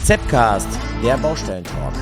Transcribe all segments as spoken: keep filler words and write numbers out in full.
Zepcast, der Baustellentalk.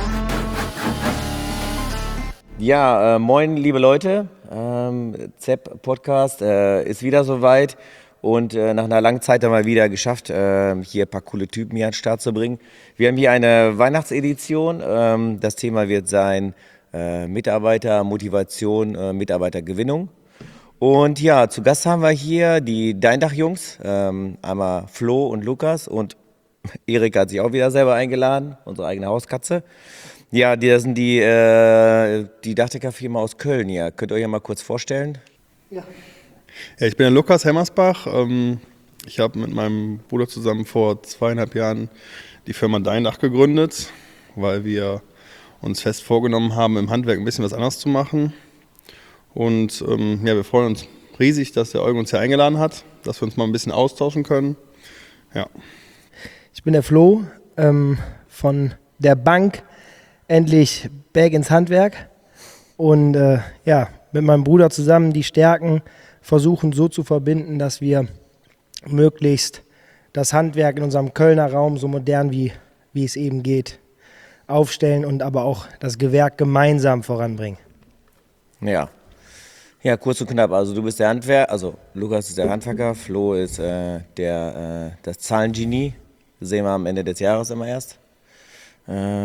Ja, äh, moin liebe Leute, ähm, Zep Podcast äh, ist wieder soweit und äh, nach einer langen Zeit haben wir wieder geschafft, äh, hier ein paar coole Typen hier an den Start zu bringen. Wir haben hier eine Weihnachtsedition, ähm, das Thema wird sein äh, Mitarbeitermotivation, äh, Mitarbeitergewinnung. Und ja, zu Gast haben wir hier die Deindach-Jungs, ähm, einmal Flo und Lukas, und Erik hat sich auch wieder selber eingeladen, unsere eigene Hauskatze. Ja, das sind die, äh, die Dachdecker-Firma aus Köln hier. Könnt ihr euch ja mal kurz vorstellen? Ja. Ja, ich bin der Lukas Hemmersbach. Ähm, ich habe mit meinem Bruder zusammen vor zweieinhalb Jahren die Firma Deindach gegründet, weil wir uns fest vorgenommen haben, im Handwerk ein bisschen was anderes zu machen. Und ähm, ja, wir freuen uns riesig, dass der Eugen uns hier eingeladen hat, dass wir uns mal ein bisschen austauschen können. Ja. Ich bin der Flo ähm, von der Bank, endlich back ins Handwerk und äh, ja, mit meinem Bruder zusammen die Stärken versuchen so zu verbinden, dass wir möglichst das Handwerk in unserem Kölner Raum so modern wie, wie es eben geht aufstellen und aber auch das Gewerk gemeinsam voranbringen. Ja. Ja, kurz und knapp. Also du bist der Handwerker, also Lukas ist der Handwerker, Flo ist äh, der, äh, das Zahlengenie. Das sehen wir am Ende des Jahres immer erst. Ähm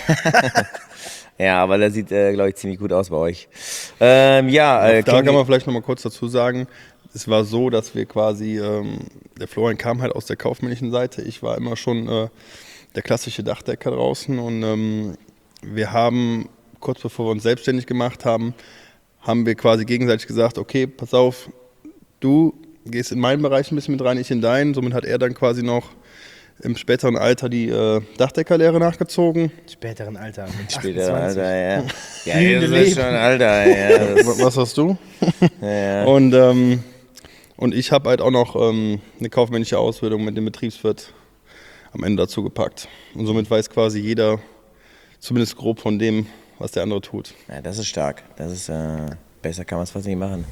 ja, aber das sieht, äh, glaube ich, ziemlich gut aus bei euch. Ähm, ja, äh, da kann man vielleicht noch mal kurz dazu sagen, es war so, dass wir quasi, ähm, der Florian kam halt aus der kaufmännischen Seite, ich war immer schon äh, der klassische Dachdecker draußen und ähm, wir haben, kurz bevor wir uns selbstständig gemacht haben, haben wir quasi gegenseitig gesagt, okay, pass auf, du gehst in meinen Bereich ein bisschen mit rein, ich in deinen. Somit hat er dann quasi noch im späteren Alter die äh, Dachdeckerlehre nachgezogen. Späteren Alter, mit späteren achtundzwanzig. Alter, ja. Ja, das ist schon Alter, ja. Das Was hast du? ja. Und, ähm, und ich habe halt auch noch ähm, eine kaufmännische Ausbildung mit dem Betriebswirt am Ende dazu gepackt. Und somit weiß quasi jeder zumindest grob von dem, was der andere tut. Ja, das ist stark. Das ist, äh, besser kann man es fast nicht machen.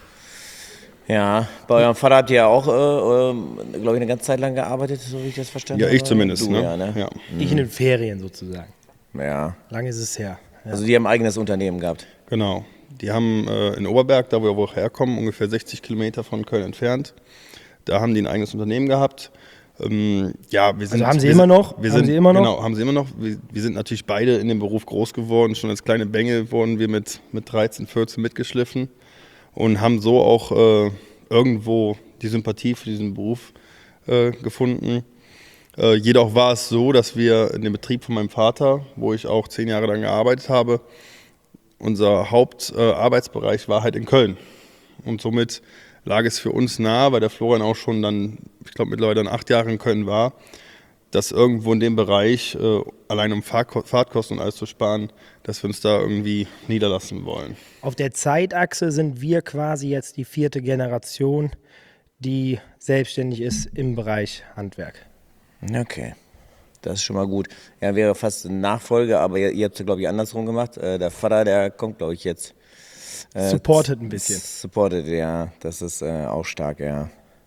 Ja, bei eurem Vater habt ihr ja auch, äh, äh, glaube ich, eine ganze Zeit lang gearbeitet, so wie ich das verstanden Ja, habe. ich zumindest. Du, ne? Ja, ne? Ja. Ich in den Ferien sozusagen. Ja. Lange ist es her. Ja. Also die haben ein eigenes Unternehmen gehabt. Genau. Die haben äh, in Oberberg, da wo wir auch herkommen, ungefähr sechzig Kilometer von Köln entfernt, da haben die ein eigenes Unternehmen gehabt. Ähm, ja, wir sind, also haben sie wir immer sind, noch? Wir haben sind, sie immer noch? Genau, haben sie immer noch. Wir, wir sind natürlich beide in dem Beruf groß geworden. Schon als kleine Bengel wurden wir mit, mit dreizehn, vierzehn mitgeschliffen und haben so auch äh, irgendwo die Sympathie für diesen Beruf äh, gefunden. Äh, jedoch war es so, dass wir in dem Betrieb von meinem Vater, wo ich auch zehn Jahre lang gearbeitet habe, unser Hauptarbeitsbereich äh, war halt in Köln. Und somit lag es für uns nahe, weil der Florian auch schon dann, ich glaube mittlerweile dann acht Jahre in Köln war, dass irgendwo in dem Bereich, äh, allein um Fahrko- Fahrtkosten und alles zu sparen, dass wir uns da irgendwie niederlassen wollen. Auf der Zeitachse sind wir quasi jetzt die vierte Generation, die selbstständig ist im Bereich Handwerk. Okay, das ist schon mal gut. Ja, wäre fast eine Nachfolge, aber ihr, ihr habt es, glaube ich, andersrum gemacht. Äh, der Vater, der kommt, glaube ich, jetzt. Äh, Supported ein bisschen. Supported, ja. Das ist äh, auch stark, ja.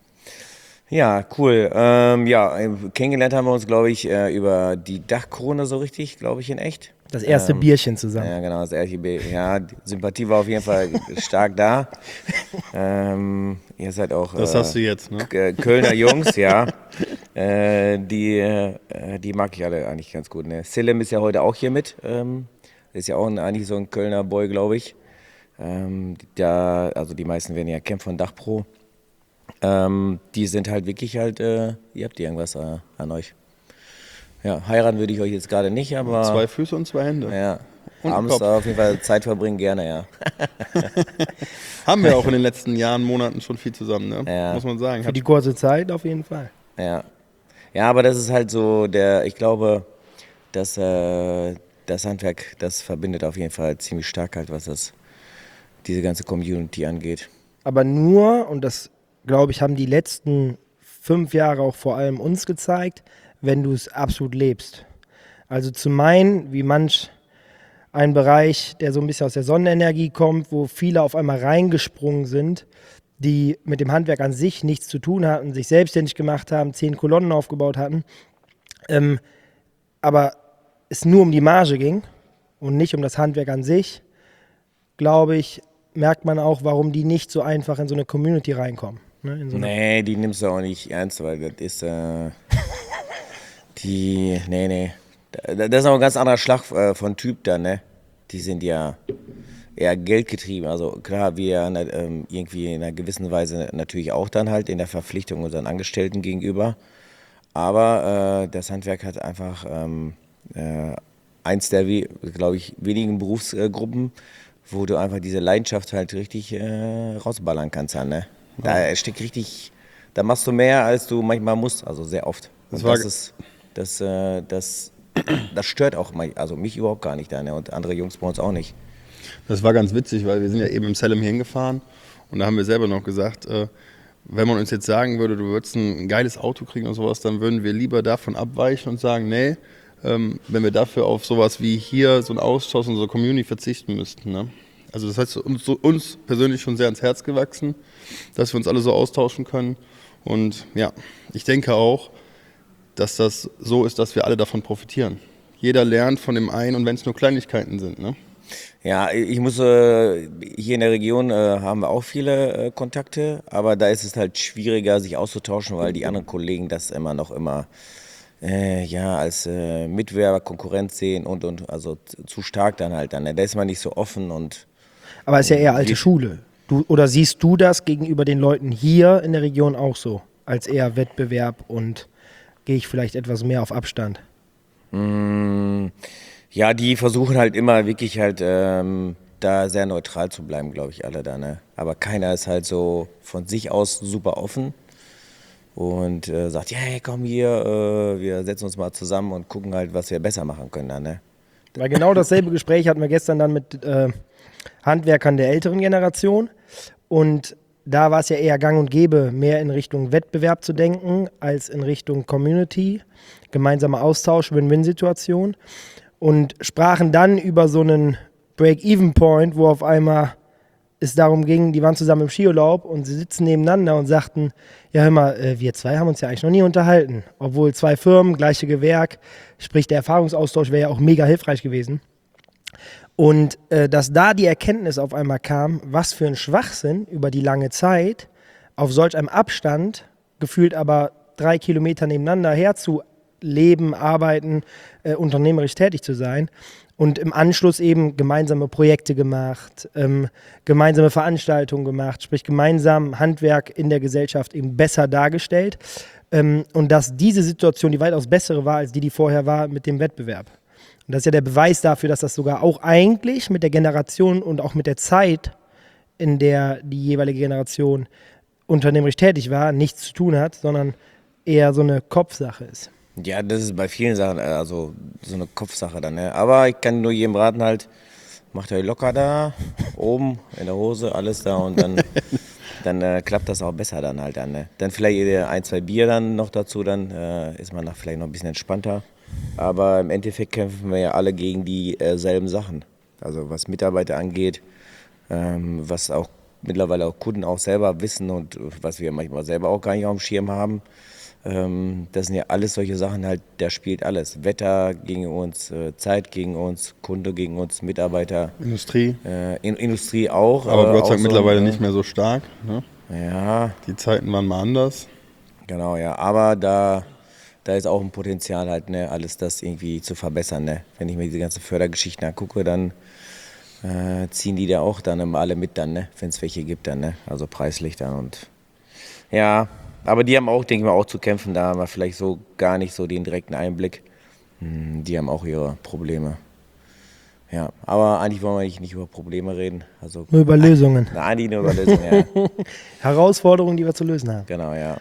Ja, cool. Ähm, ja, kennengelernt haben wir uns, glaube ich, äh, über die Dachkrone so richtig, glaube ich, in echt. Das erste ähm, Bierchen zusammen. Ja, genau, das erste Bier. Ja, die Sympathie war auf jeden Fall stark da. Ähm, ihr seid auch Das äh, hast du jetzt, ne? K- Kölner Jungs, ja. Äh, die, äh, die mag ich alle eigentlich ganz gut. Ne? Selim ist ja heute auch hier mit. Ähm, ist ja auch ein, eigentlich so ein Kölner Boy, glaube ich. Ähm, da, also die meisten werden ja Camp von Dachpro. Ähm, die sind halt wirklich halt, äh, ihr habt irgendwas äh, an euch. Ja, heiraten würde ich euch jetzt gerade nicht, aber... Zwei Füße und zwei Hände. Ja, Und abends Kopf. auf jeden Fall Zeit verbringen, gerne, ja. Haben wir auch in den letzten Jahren, Monaten schon viel zusammen, ne? Ja. Muss man sagen. Für die kurze Zeit auf jeden Fall. Ja. Ja, aber das ist halt so der, ich glaube, dass äh, das Handwerk, das verbindet auf jeden Fall ziemlich stark halt, was das, diese ganze Community angeht. Aber nur, und das, glaube ich, haben die letzten fünf Jahre auch vor allem uns gezeigt, wenn du es absolut lebst. Also zu meinen, wie manch ein Bereich, der so ein bisschen aus der Sonnenenergie kommt, wo viele auf einmal reingesprungen sind, die mit dem Handwerk an sich nichts zu tun hatten, sich selbstständig gemacht haben, zehn Kolonnen aufgebaut hatten, ähm, aber es nur um die Marge ging und nicht um das Handwerk an sich, glaube ich, merkt man auch, warum die nicht so einfach in so eine Community reinkommen. Ne? In so eine Nee, die nimmst du auch nicht ernst, weil das ist, äh, die, nee, nee. Da- Das ist auch ein ganz anderer Schlag äh, von Typ da, ne? Die sind ja eher geldgetrieben. Also klar, wir ne, ähm, irgendwie in einer gewissen Weise natürlich auch dann halt in der Verpflichtung unseren Angestellten gegenüber. Aber äh, das Handwerk hat einfach ähm, äh, eins der, glaube ich, wenigen Berufsgruppen, wo du einfach diese Leidenschaft halt richtig äh, rausballern kannst. Dann, ne? Da steckt richtig, da machst du mehr, als du manchmal musst, also sehr oft. Das Und war das ge- ist, das, äh, das, das stört auch, mal- also mich überhaupt gar nicht, da, ne? Und andere Jungs bei uns auch nicht. Das war ganz witzig, weil wir sind ja eben im Salem hier hingefahren und da haben wir selber noch gesagt, äh, wenn man uns jetzt sagen würde, du würdest ein geiles Auto kriegen oder sowas, dann würden wir lieber davon abweichen und sagen, nee, ähm, wenn wir dafür auf sowas wie hier so einen Austausch in unserer Community verzichten müssten. Ne? Also das heißt, uns, so- uns persönlich schon sehr ans Herz gewachsen, dass wir uns alle so austauschen können. Und ja, ich denke auch, dass das so ist, dass wir alle davon profitieren. Jeder lernt von dem einen und wenn es nur Kleinigkeiten sind. Ne? Ja, ich muss, äh, hier in der Region äh, haben wir auch viele äh, Kontakte, aber da ist es halt schwieriger, sich auszutauschen, weil die anderen Kollegen das immer noch immer äh, ja, als äh, Mitbewerber, Konkurrenz sehen und, und also z- zu stark dann halt dann. Ne? Da ist man nicht so offen und Aber ist ja eher alte Wie- Schule. Du, oder siehst du das gegenüber den Leuten hier in der Region auch so? Als eher Wettbewerb und gehe ich vielleicht etwas mehr auf Abstand? Mm, ja, die versuchen halt immer wirklich halt ähm, da sehr neutral zu bleiben, glaube ich, alle da, ne? Aber keiner ist halt so von sich aus super offen und äh, sagt, ja, hey, komm hier, äh, wir setzen uns mal zusammen und gucken halt, was wir besser machen können da, ne? Weil genau dasselbe Gespräch hatten wir gestern dann mit äh, Handwerkern der älteren Generation. Und da war es ja eher gang und gäbe, mehr in Richtung Wettbewerb zu denken, als in Richtung Community, gemeinsamer Austausch, Win-Win-Situation. Und sprachen dann über so einen Break-Even-Point, wo auf einmal es darum ging, die waren zusammen im Skiurlaub und sie sitzen nebeneinander und sagten, ja hör mal, äh, wir zwei haben uns ja eigentlich noch nie unterhalten. Obwohl zwei Firmen, gleiche Gewerk, sprich der Erfahrungsaustausch wäre ja auch mega hilfreich gewesen. Und äh, dass da die Erkenntnis auf einmal kam, was für ein Schwachsinn über die lange Zeit auf solch einem Abstand, gefühlt aber drei Kilometer nebeneinander herzuleben, arbeiten, äh, unternehmerisch tätig zu sein. Und im Anschluss eben gemeinsame Projekte gemacht, ähm, gemeinsame Veranstaltungen gemacht, sprich gemeinsam Handwerk in der Gesellschaft eben besser dargestellt. Ähm, und dass diese Situation die weitaus bessere war, als die, die vorher war mit dem Wettbewerb. Und das ist ja der Beweis dafür, dass das sogar auch eigentlich mit der Generation und auch mit der Zeit, in der die jeweilige Generation unternehmerisch tätig war, nichts zu tun hat, sondern eher so eine Kopfsache ist. Ja, das ist bei vielen Sachen, äh, also so eine Kopfsache dann, ne? Aber ich kann nur jedem raten halt, macht euch locker da, oben in der Hose, alles da und dann, dann äh, klappt das auch besser dann halt dann, ne? Dann vielleicht äh, ein, zwei Bier dann noch dazu, dann äh, ist man nach vielleicht noch ein bisschen entspannter. Aber im Endeffekt kämpfen wir ja alle gegen dieselben Sachen. Also was Mitarbeiter angeht, ähm, was auch mittlerweile auch Kunden auch selber wissen und was wir manchmal selber auch gar nicht auf dem Schirm haben. Ähm, das sind ja alles solche Sachen halt, da spielt alles. Wetter gegen uns, äh, Zeit gegen uns, Kunde gegen uns, Mitarbeiter, Industrie, äh, in, Industrie auch. aber äh, Gott sei auch Dank so, mittlerweile äh, nicht mehr so stark. Ne? Ja, Die Zeiten waren mal anders. genau, ja. Aber da, da ist auch ein Potenzial halt, ne, alles das irgendwie zu verbessern, ne. Wenn ich mir diese ganzen Fördergeschichten angucke, dann äh, ziehen die da auch dann immer alle mit dann, ne, wenn es welche gibt dann, ne. Also preislich dann und ja, aber die haben auch, denke ich mal, auch zu kämpfen, da haben wir vielleicht so gar nicht so den direkten Einblick. Hm, Die haben auch ihre Probleme. Ja, aber eigentlich wollen wir nicht, nicht über Probleme reden. Also, Nur über Lösungen. na, eigentlich nur über Lösungen, ja. Herausforderungen, die wir zu lösen haben. Genau, ja.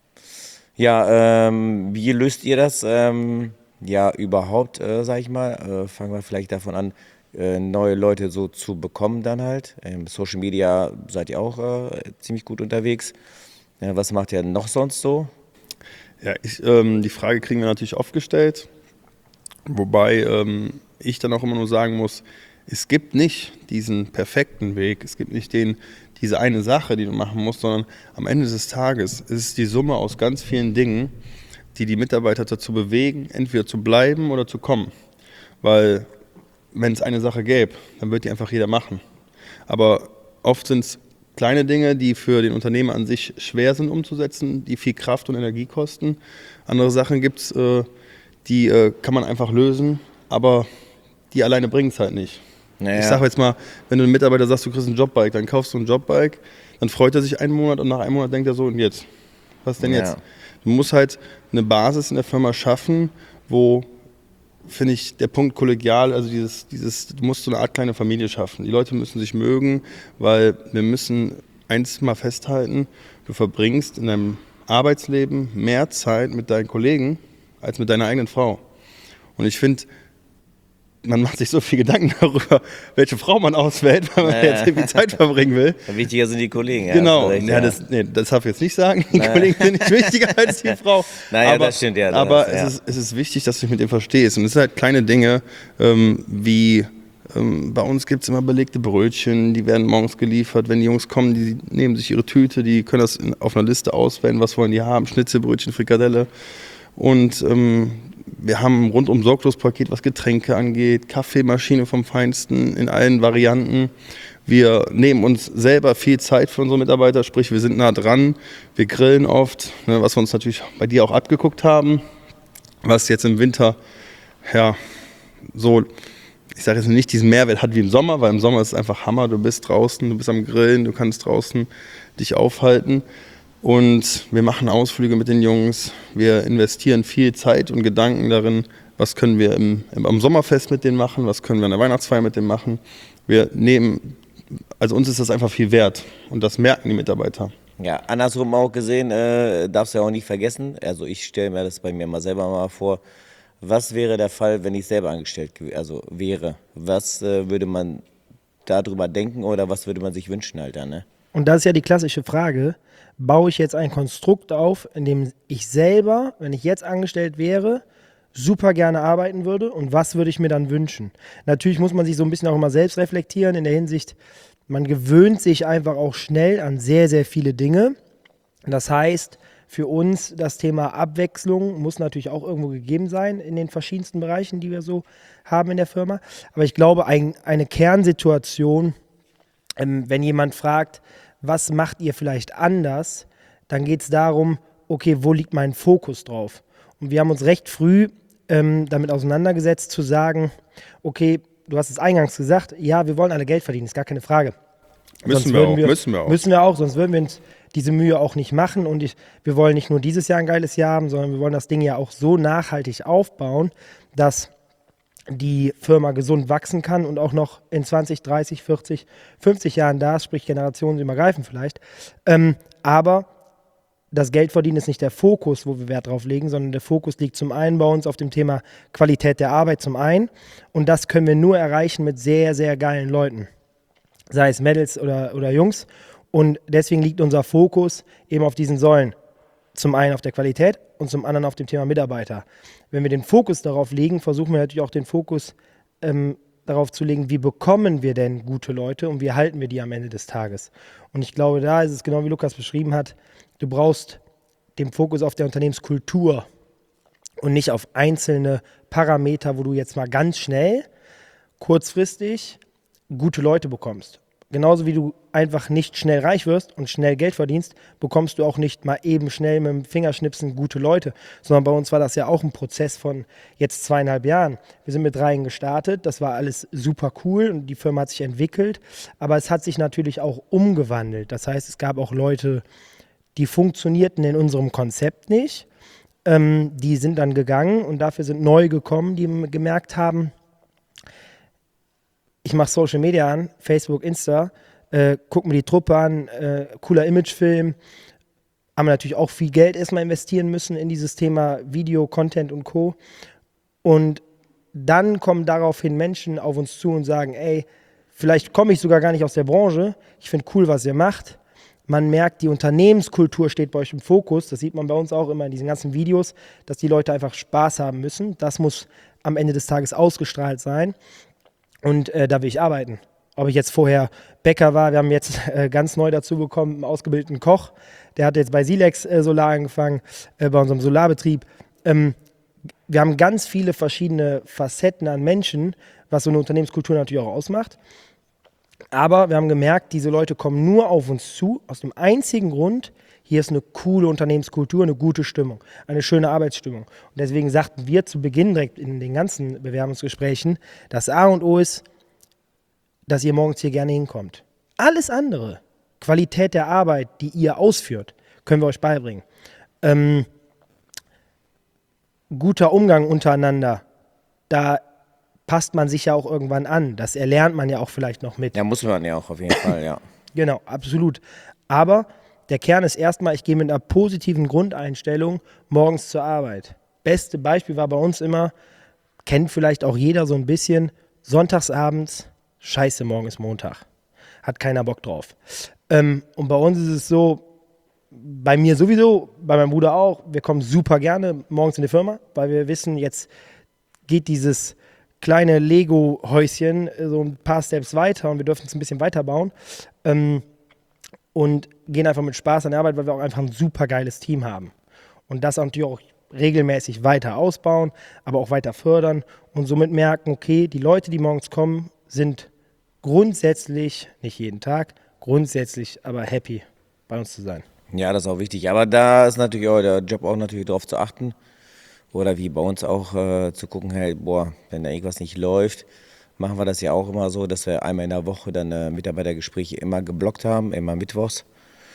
Ja, ähm, wie löst ihr das? Ähm, ja, überhaupt, äh, sag ich mal. Äh, fangen wir vielleicht davon an, äh, neue Leute so zu bekommen dann halt. Im Social Media seid ihr auch äh, ziemlich gut unterwegs. Äh, was macht ihr noch sonst so? Ja, ich, ähm, die Frage kriegen wir natürlich oft gestellt, wobei ähm, ich dann auch immer nur sagen muss, es gibt nicht diesen perfekten Weg, es gibt nicht den, diese eine Sache, die du machen musst, sondern am Ende des Tages ist es die Summe aus ganz vielen Dingen, die die Mitarbeiter dazu bewegen, entweder zu bleiben oder zu kommen. Weil wenn es eine Sache gäbe, dann würde die einfach jeder machen. Aber oft sind es kleine Dinge, die für den Unternehmer an sich schwer sind umzusetzen, die viel Kraft und Energie kosten. Andere Sachen gibt es, äh, die äh, kann man einfach lösen, aber die alleine bringen es halt nicht. Naja. Ich sage jetzt mal, wenn du einem Mitarbeiter sagst, du kriegst ein Jobbike, dann kaufst du ein Jobbike, dann freut er sich einen Monat und nach einem Monat denkt er so, und jetzt? Was denn jetzt? Ja. Du musst halt eine Basis in der Firma schaffen, wo, finde ich, der Punkt kollegial, also dieses, dieses, du musst so eine Art kleine Familie schaffen. Die Leute müssen sich mögen, weil wir müssen eins mal festhalten, du verbringst in deinem Arbeitsleben mehr Zeit mit deinen Kollegen als mit deiner eigenen Frau. Und ich finde, man macht sich so viel Gedanken darüber, welche Frau man auswählt, weil man äh. jetzt irgendwie Zeit verbringen will. Wichtiger sind die Kollegen. Ja, genau, recht, ja, ja. Das, nee, das darf ich jetzt nicht sagen. Die naja. Kollegen sind nicht wichtiger als die Frau. Naja, aber das stimmt, ja. Aber das, es, ja. ist, es ist wichtig, dass du dich mit dem verstehst. Und es sind halt kleine Dinge, ähm, wie ähm, bei uns gibt es immer belegte Brötchen, die werden morgens geliefert. Wenn die Jungs kommen, die nehmen sich ihre Tüte, die können das in, auf einer Liste auswählen, was wollen die haben, Schnitzelbrötchen, Frikadelle. Und ähm, wir haben ein rundum sorglos Paket, was Getränke angeht, Kaffeemaschine vom Feinsten in allen Varianten. Wir nehmen uns selber viel Zeit für unsere Mitarbeiter, sprich wir sind nah dran, wir grillen oft, ne, was wir uns natürlich bei dir auch abgeguckt haben, was jetzt im Winter, ja, so, ich sage jetzt nicht diesen Mehrwert hat wie im Sommer, weil im Sommer ist es einfach Hammer, du bist draußen, du bist am Grillen, du kannst draußen dich aufhalten. Und wir machen Ausflüge mit den Jungs, wir investieren viel Zeit und Gedanken darin, was können wir im, im, am Sommerfest mit denen machen, was können wir an der Weihnachtsfeier mit denen machen. Wir nehmen, also uns ist das einfach viel wert und das merken die Mitarbeiter. Ja, andersrum auch gesehen, äh, darfst du ja auch nicht vergessen, also ich stelle mir das bei mir mal selber mal vor, was wäre der Fall, wenn ich selber angestellt also wäre? Was äh, würde man darüber denken oder was würde man sich wünschen, Alter, ne? Und das ist ja die klassische Frage, baue ich jetzt ein Konstrukt auf, in dem ich selber, wenn ich jetzt angestellt wäre, super gerne arbeiten würde und was würde ich mir dann wünschen? Natürlich muss man sich so ein bisschen auch immer selbst reflektieren in der Hinsicht, man gewöhnt sich einfach auch schnell an sehr, sehr viele Dinge. Das heißt, für uns das Thema Abwechslung muss natürlich auch irgendwo gegeben sein in den verschiedensten Bereichen, die wir so haben in der Firma. Aber ich glaube, ein, eine Kernsituation, ähm, wenn jemand fragt, was macht ihr vielleicht anders, dann geht es darum, okay, wo liegt mein Fokus drauf? Und wir haben uns recht früh ähm, damit auseinandergesetzt, zu sagen, okay, du hast es eingangs gesagt, ja, wir wollen alle Geld verdienen, ist gar keine Frage. Müssen wir, auch, wir, müssen wir auch. Müssen wir auch, sonst würden wir uns diese Mühe auch nicht machen. Und ich, wir wollen nicht nur dieses Jahr ein geiles Jahr haben, sondern wir wollen das Ding ja auch so nachhaltig aufbauen, dass die Firma gesund wachsen kann und auch noch in zwanzig, dreißig, vierzig, fünfzig Jahren da ist, sprich generationsübergreifend vielleicht. Ähm, aber das Geldverdienen ist nicht der Fokus, wo wir Wert drauf legen, sondern der Fokus liegt zum einen bei uns auf dem Thema Qualität der Arbeit zum einen. Und das können wir nur erreichen mit sehr, sehr geilen Leuten. Sei es Mädels oder, oder Jungs. Und deswegen liegt unser Fokus eben auf diesen Säulen. Zum einen auf der Qualität und zum anderen auf dem Thema Mitarbeiter. Wenn wir den Fokus darauf legen, versuchen wir natürlich auch den Fokus ähm, darauf zu legen, wie bekommen wir denn gute Leute und wie halten wir die am Ende des Tages. Und ich glaube, da ist es genau wie Lukas beschrieben hat, du brauchst den Fokus auf der Unternehmenskultur und nicht auf einzelne Parameter, wo du jetzt mal ganz schnell, kurzfristig gute Leute bekommst. Genauso wie du einfach nicht schnell reich wirst und schnell Geld verdienst, bekommst du auch nicht mal eben schnell mit dem Fingerschnipsen gute Leute. Sondern bei uns war das ja auch ein Prozess von jetzt zweieinhalb Jahren. Wir sind mit dreien gestartet, das war alles super cool und die Firma hat sich entwickelt. Aber es hat sich natürlich auch umgewandelt. Das heißt, es gab auch Leute, die funktionierten in unserem Konzept nicht. Ähm, die sind dann gegangen und dafür sind neu gekommen, die gemerkt haben, ich mache Social Media an, Facebook, Insta, äh, guck mir die Truppe an, äh, cooler Imagefilm. Haben wir natürlich auch viel Geld erstmal investieren müssen in dieses Thema Video, Content und Co. Und dann kommen daraufhin Menschen auf uns zu und sagen, ey, vielleicht komme ich sogar gar nicht aus der Branche, ich finde cool, was ihr macht. Man merkt, die Unternehmenskultur steht bei euch im Fokus. Das sieht man bei uns auch immer in diesen ganzen Videos, dass die Leute einfach Spaß haben müssen. Das muss am Ende des Tages ausgestrahlt sein. Und äh, da will ich arbeiten. Ob ich jetzt vorher Bäcker war, wir haben jetzt äh, ganz neu dazu bekommen, einen ausgebildeten Koch. Der hat jetzt bei Silex äh, Solar angefangen, äh, bei unserem Solarbetrieb. ähm, wir haben ganz viele verschiedene Facetten an Menschen, was so eine Unternehmenskultur natürlich auch ausmacht. Aber wir haben gemerkt, diese Leute kommen nur auf uns zu, aus dem einzigen Grund, hier ist eine coole Unternehmenskultur, eine gute Stimmung, eine schöne Arbeitsstimmung. Und deswegen sagten wir zu Beginn direkt in den ganzen Bewerbungsgesprächen, das A und O ist, dass ihr morgens hier gerne hinkommt. Alles andere, Qualität der Arbeit, die ihr ausführt, können wir euch beibringen. Ähm, guter Umgang untereinander, da passt man sich ja auch irgendwann an. Das erlernt man ja auch vielleicht noch mit. Ja, muss man ja auch auf jeden Fall, ja. Genau, absolut. Aber der Kern ist erstmal, ich gehe mit einer positiven Grundeinstellung morgens zur Arbeit. Beste Beispiel war bei uns immer, kennt vielleicht auch jeder so ein bisschen, sonntagsabends, scheiße, morgen ist Montag. Hat keiner Bock drauf. Ähm, und bei uns ist es so, bei mir sowieso, bei meinem Bruder auch, wir kommen super gerne morgens in die Firma, weil wir wissen, jetzt geht dieses kleine Lego-Häuschen so ein paar Steps weiter und wir dürfen es ein bisschen weiter bauen. Ähm, und gehen einfach mit Spaß an die Arbeit, weil wir auch einfach ein super geiles Team haben. Und das natürlich auch regelmäßig weiter ausbauen, aber auch weiter fördern und somit merken, okay, die Leute, die morgens kommen, sind grundsätzlich, nicht jeden Tag, grundsätzlich aber happy, bei uns zu sein. Ja, das ist auch wichtig. Aber da ist natürlich auch der Job auch natürlich darauf zu achten. Oder wie bei uns auch äh, zu gucken, hey, boah, wenn da irgendwas nicht läuft, machen wir das ja auch immer so, dass wir einmal in der Woche dann äh, Mitarbeitergespräche immer geblockt haben, immer mittwochs.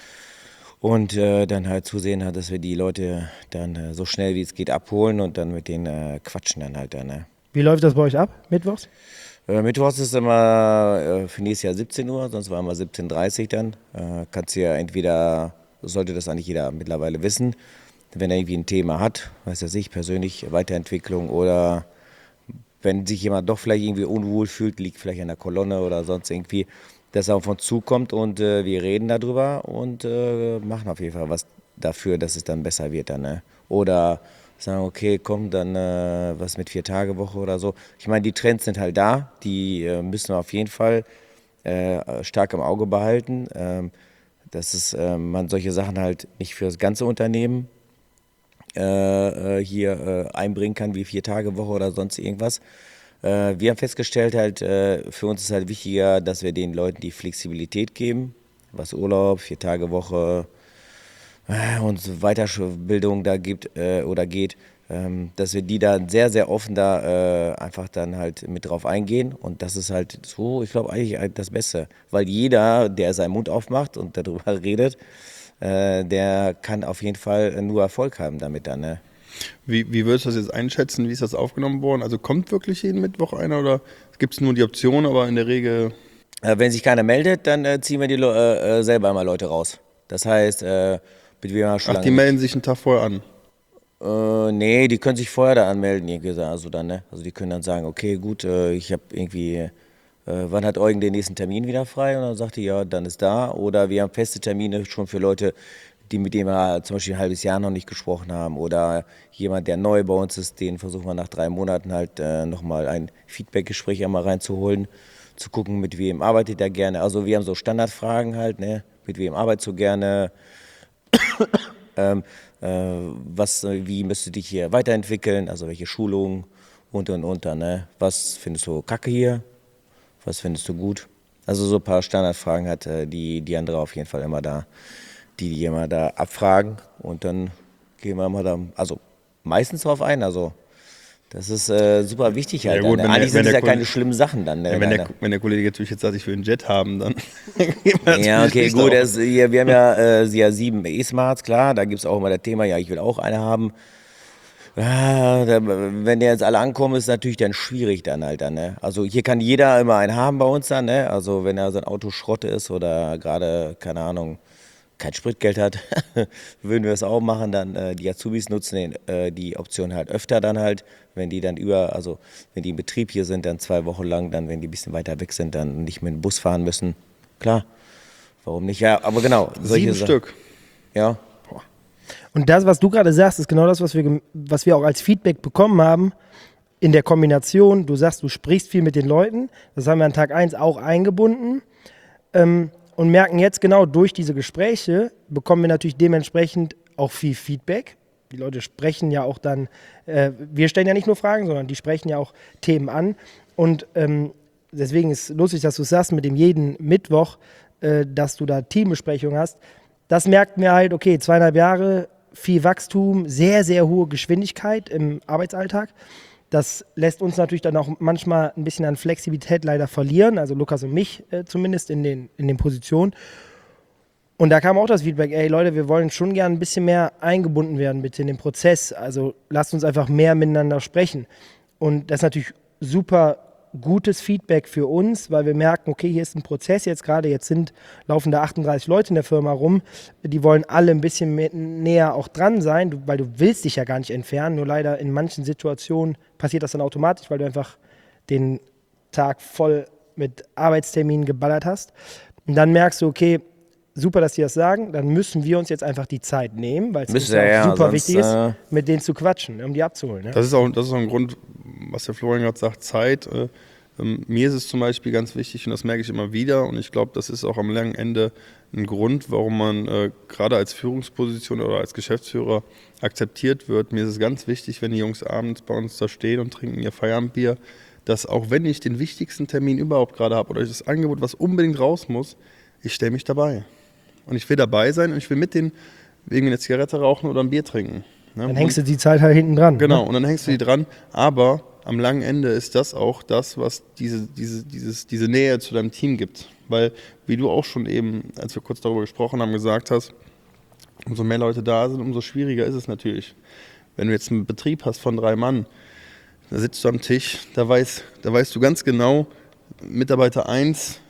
Und äh, dann halt zusehen, dass wir die Leute dann äh, so schnell wie es geht abholen und dann mit denen äh, quatschen dann halt dann. Ne? Wie läuft das bei euch ab, mittwochs? Äh, mittwochs ist immer äh, für nächstes Jahr siebzehn Uhr, sonst war immer siebzehn Uhr dreißig dann. Äh, kannst du ja entweder, sollte das eigentlich jeder mittlerweile wissen, wenn er irgendwie ein Thema hat, weiß er sich, persönlich Weiterentwicklung oder wenn sich jemand doch vielleicht irgendwie unwohl fühlt, liegt vielleicht an der Kolonne oder sonst irgendwie, dass er auf uns zukommt und äh, wir reden darüber und äh, machen auf jeden Fall was dafür, dass es dann besser wird dann. Ne? Oder sagen, okay, komm, dann äh, was mit Vier-Tage-Woche oder so. Ich meine, die Trends sind halt da, die äh, müssen wir auf jeden Fall äh, stark im Auge behalten, ähm, dass es, äh, man solche Sachen halt nicht für das ganze Unternehmen Äh, hier äh, einbringen kann, wie Vier-Tage-Woche oder sonst irgendwas. Äh, wir haben festgestellt, halt, äh, für uns ist halt wichtiger, dass wir den Leuten die Flexibilität geben, was Urlaub, Vier-Tage-Woche äh, und so Weiterbildung da gibt äh, oder geht, ähm, dass wir die dann sehr, sehr offen da äh, einfach dann halt mit drauf eingehen und das ist halt so, ich glaube eigentlich das Beste, weil jeder, der seinen Mund aufmacht und darüber redet, Äh, der kann auf jeden Fall nur Erfolg haben damit dann. Ne? Wie, wie würdest du das jetzt einschätzen? Wie ist das aufgenommen worden? Also kommt wirklich jeden Mittwoch einer oder gibt es nur die Option, aber in der Regel... Äh, wenn sich keiner meldet, dann äh, ziehen wir die Le äh, selber mal Leute raus. Das heißt, äh, mit wem wir schon Ach, die melden sich einen Tag vorher an? Äh, nee, die können sich vorher da anmelden. Irgendwie. Also, dann, ne? Also die können dann sagen, okay, gut, äh, ich habe irgendwie... wann hat Eugen den nächsten Termin wieder frei? Und dann sagt er, ja, dann ist da. Oder wir haben feste Termine schon für Leute, die mit denen wir zum Beispiel ein halbes Jahr noch nicht gesprochen haben. Oder jemand, der neu bei uns ist, den versuchen wir nach drei Monaten halt äh, nochmal ein Feedback-Gespräch einmal reinzuholen, zu gucken, mit wem arbeitet er gerne. Also wir haben so Standardfragen halt, ne? Mit wem arbeitest du gerne? ähm, äh, was, wie müsstest du dich hier weiterentwickeln? Also welche Schulungen und und und dann, ne? Was findest du kacke hier? Was findest du gut? Also so ein paar Standardfragen hat äh, die, die andere auf jeden Fall immer da, die die immer da abfragen und dann gehen wir mal da, also meistens drauf ein, also das ist äh, super wichtig halt. Ja, gut, dann, ne? wenn Eigentlich der- sind wenn es ja der keine Kollege- schlimmen Sachen dann. Ne? Ja, wenn, Nein, der, wenn der Kollege natürlich jetzt sagt, ich will einen Jet haben, dann gehen wir Ja, natürlich okay, nicht gut. darauf. Das, hier, wir haben ja, äh, ja sieben E-Smarts, klar. Da gibt es auch immer das Thema, ja, ich will auch eine haben. Ja, da, wenn der jetzt alle ankommen, ist natürlich dann schwierig dann halt dann, ne? Also hier kann jeder immer einen haben bei uns dann, ne? Also wenn er sein Auto Schrott ist oder gerade, keine Ahnung, kein Spritgeld hat, würden wir es auch machen, dann äh, die Azubis nutzen den, äh, die Option halt öfter dann halt, wenn die dann über, also wenn die im Betrieb hier sind, dann zwei Wochen lang, dann wenn die ein bisschen weiter weg sind, dann nicht mit dem Bus fahren müssen. Klar, warum nicht? Ja, aber genau. Solche Sieben Sachen. Stück. Ja. Und das, was du gerade sagst, ist genau das, was wir, gem- was wir auch als Feedback bekommen haben in der Kombination. Du sagst, du sprichst viel mit den Leuten. Das haben wir an Tag eins auch eingebunden. Ähm, und merken jetzt genau, durch diese Gespräche bekommen wir natürlich dementsprechend auch viel Feedback. die Leute sprechen ja auch dann, äh, wir stellen ja nicht nur Fragen, sondern die sprechen ja auch Themen an. Und ähm, deswegen ist lustig, dass du es sagst mit dem jeden Mittwoch, äh, dass du da Teambesprechungen hast. Das merkt mir halt, okay, zweieinhalb Jahre, viel Wachstum, sehr, sehr hohe Geschwindigkeit im Arbeitsalltag. Das lässt uns natürlich dann auch manchmal ein bisschen an Flexibilität leider verlieren, also Lukas und mich äh, zumindest in den, in den Positionen. Und da kam auch das Feedback, ey Leute, wir wollen schon gerne ein bisschen mehr eingebunden werden bitte in den Prozess. Also lasst uns einfach mehr miteinander sprechen. Und das ist natürlich super gutes Feedback für uns, weil wir merken, okay, hier ist ein Prozess jetzt gerade, jetzt sind, laufen da achtunddreißig Leute in der Firma rum, die wollen alle ein bisschen mehr, näher auch dran sein, du, weil du willst dich ja gar nicht entfernen, nur leider in manchen Situationen passiert das dann automatisch, weil du einfach den Tag voll mit Arbeitsterminen geballert hast. Und dann merkst du, okay, super, dass die das sagen, dann müssen wir uns jetzt einfach die Zeit nehmen, weil es uns ja, auch ja, super sonst, wichtig ist, äh mit denen zu quatschen, um die abzuholen. Ja? Das ist auch, das ist auch ein Grund, was der Florian gerade sagt, Zeit. Äh, ähm, mir ist es zum Beispiel ganz wichtig und das merke ich immer wieder und ich glaube, das ist auch am langen Ende ein Grund, warum man äh, gerade als Führungsposition oder als Geschäftsführer akzeptiert wird. Mir ist es ganz wichtig, wenn die Jungs abends bei uns da stehen und trinken ihr Feierabendbier, dass auch wenn ich den wichtigsten Termin überhaupt gerade habe oder das Angebot, was unbedingt raus muss, ich stelle mich dabei. Und ich will dabei sein und ich will mit denen irgendwie eine Zigarette rauchen oder ein Bier trinken. Ne? Dann hängst du die Zeit halt hinten dran. Genau, ne? und dann hängst du die dran. Aber am langen Ende ist das auch das, was diese, diese, dieses, diese Nähe zu deinem Team gibt. Weil, wie du auch schon eben, als wir kurz darüber gesprochen haben, gesagt hast, umso mehr Leute da sind, umso schwieriger ist es natürlich. Wenn du jetzt einen Betrieb hast von drei Mann, da sitzt du am Tisch, da, weiß, da weißt du ganz genau, Mitarbeiter eins,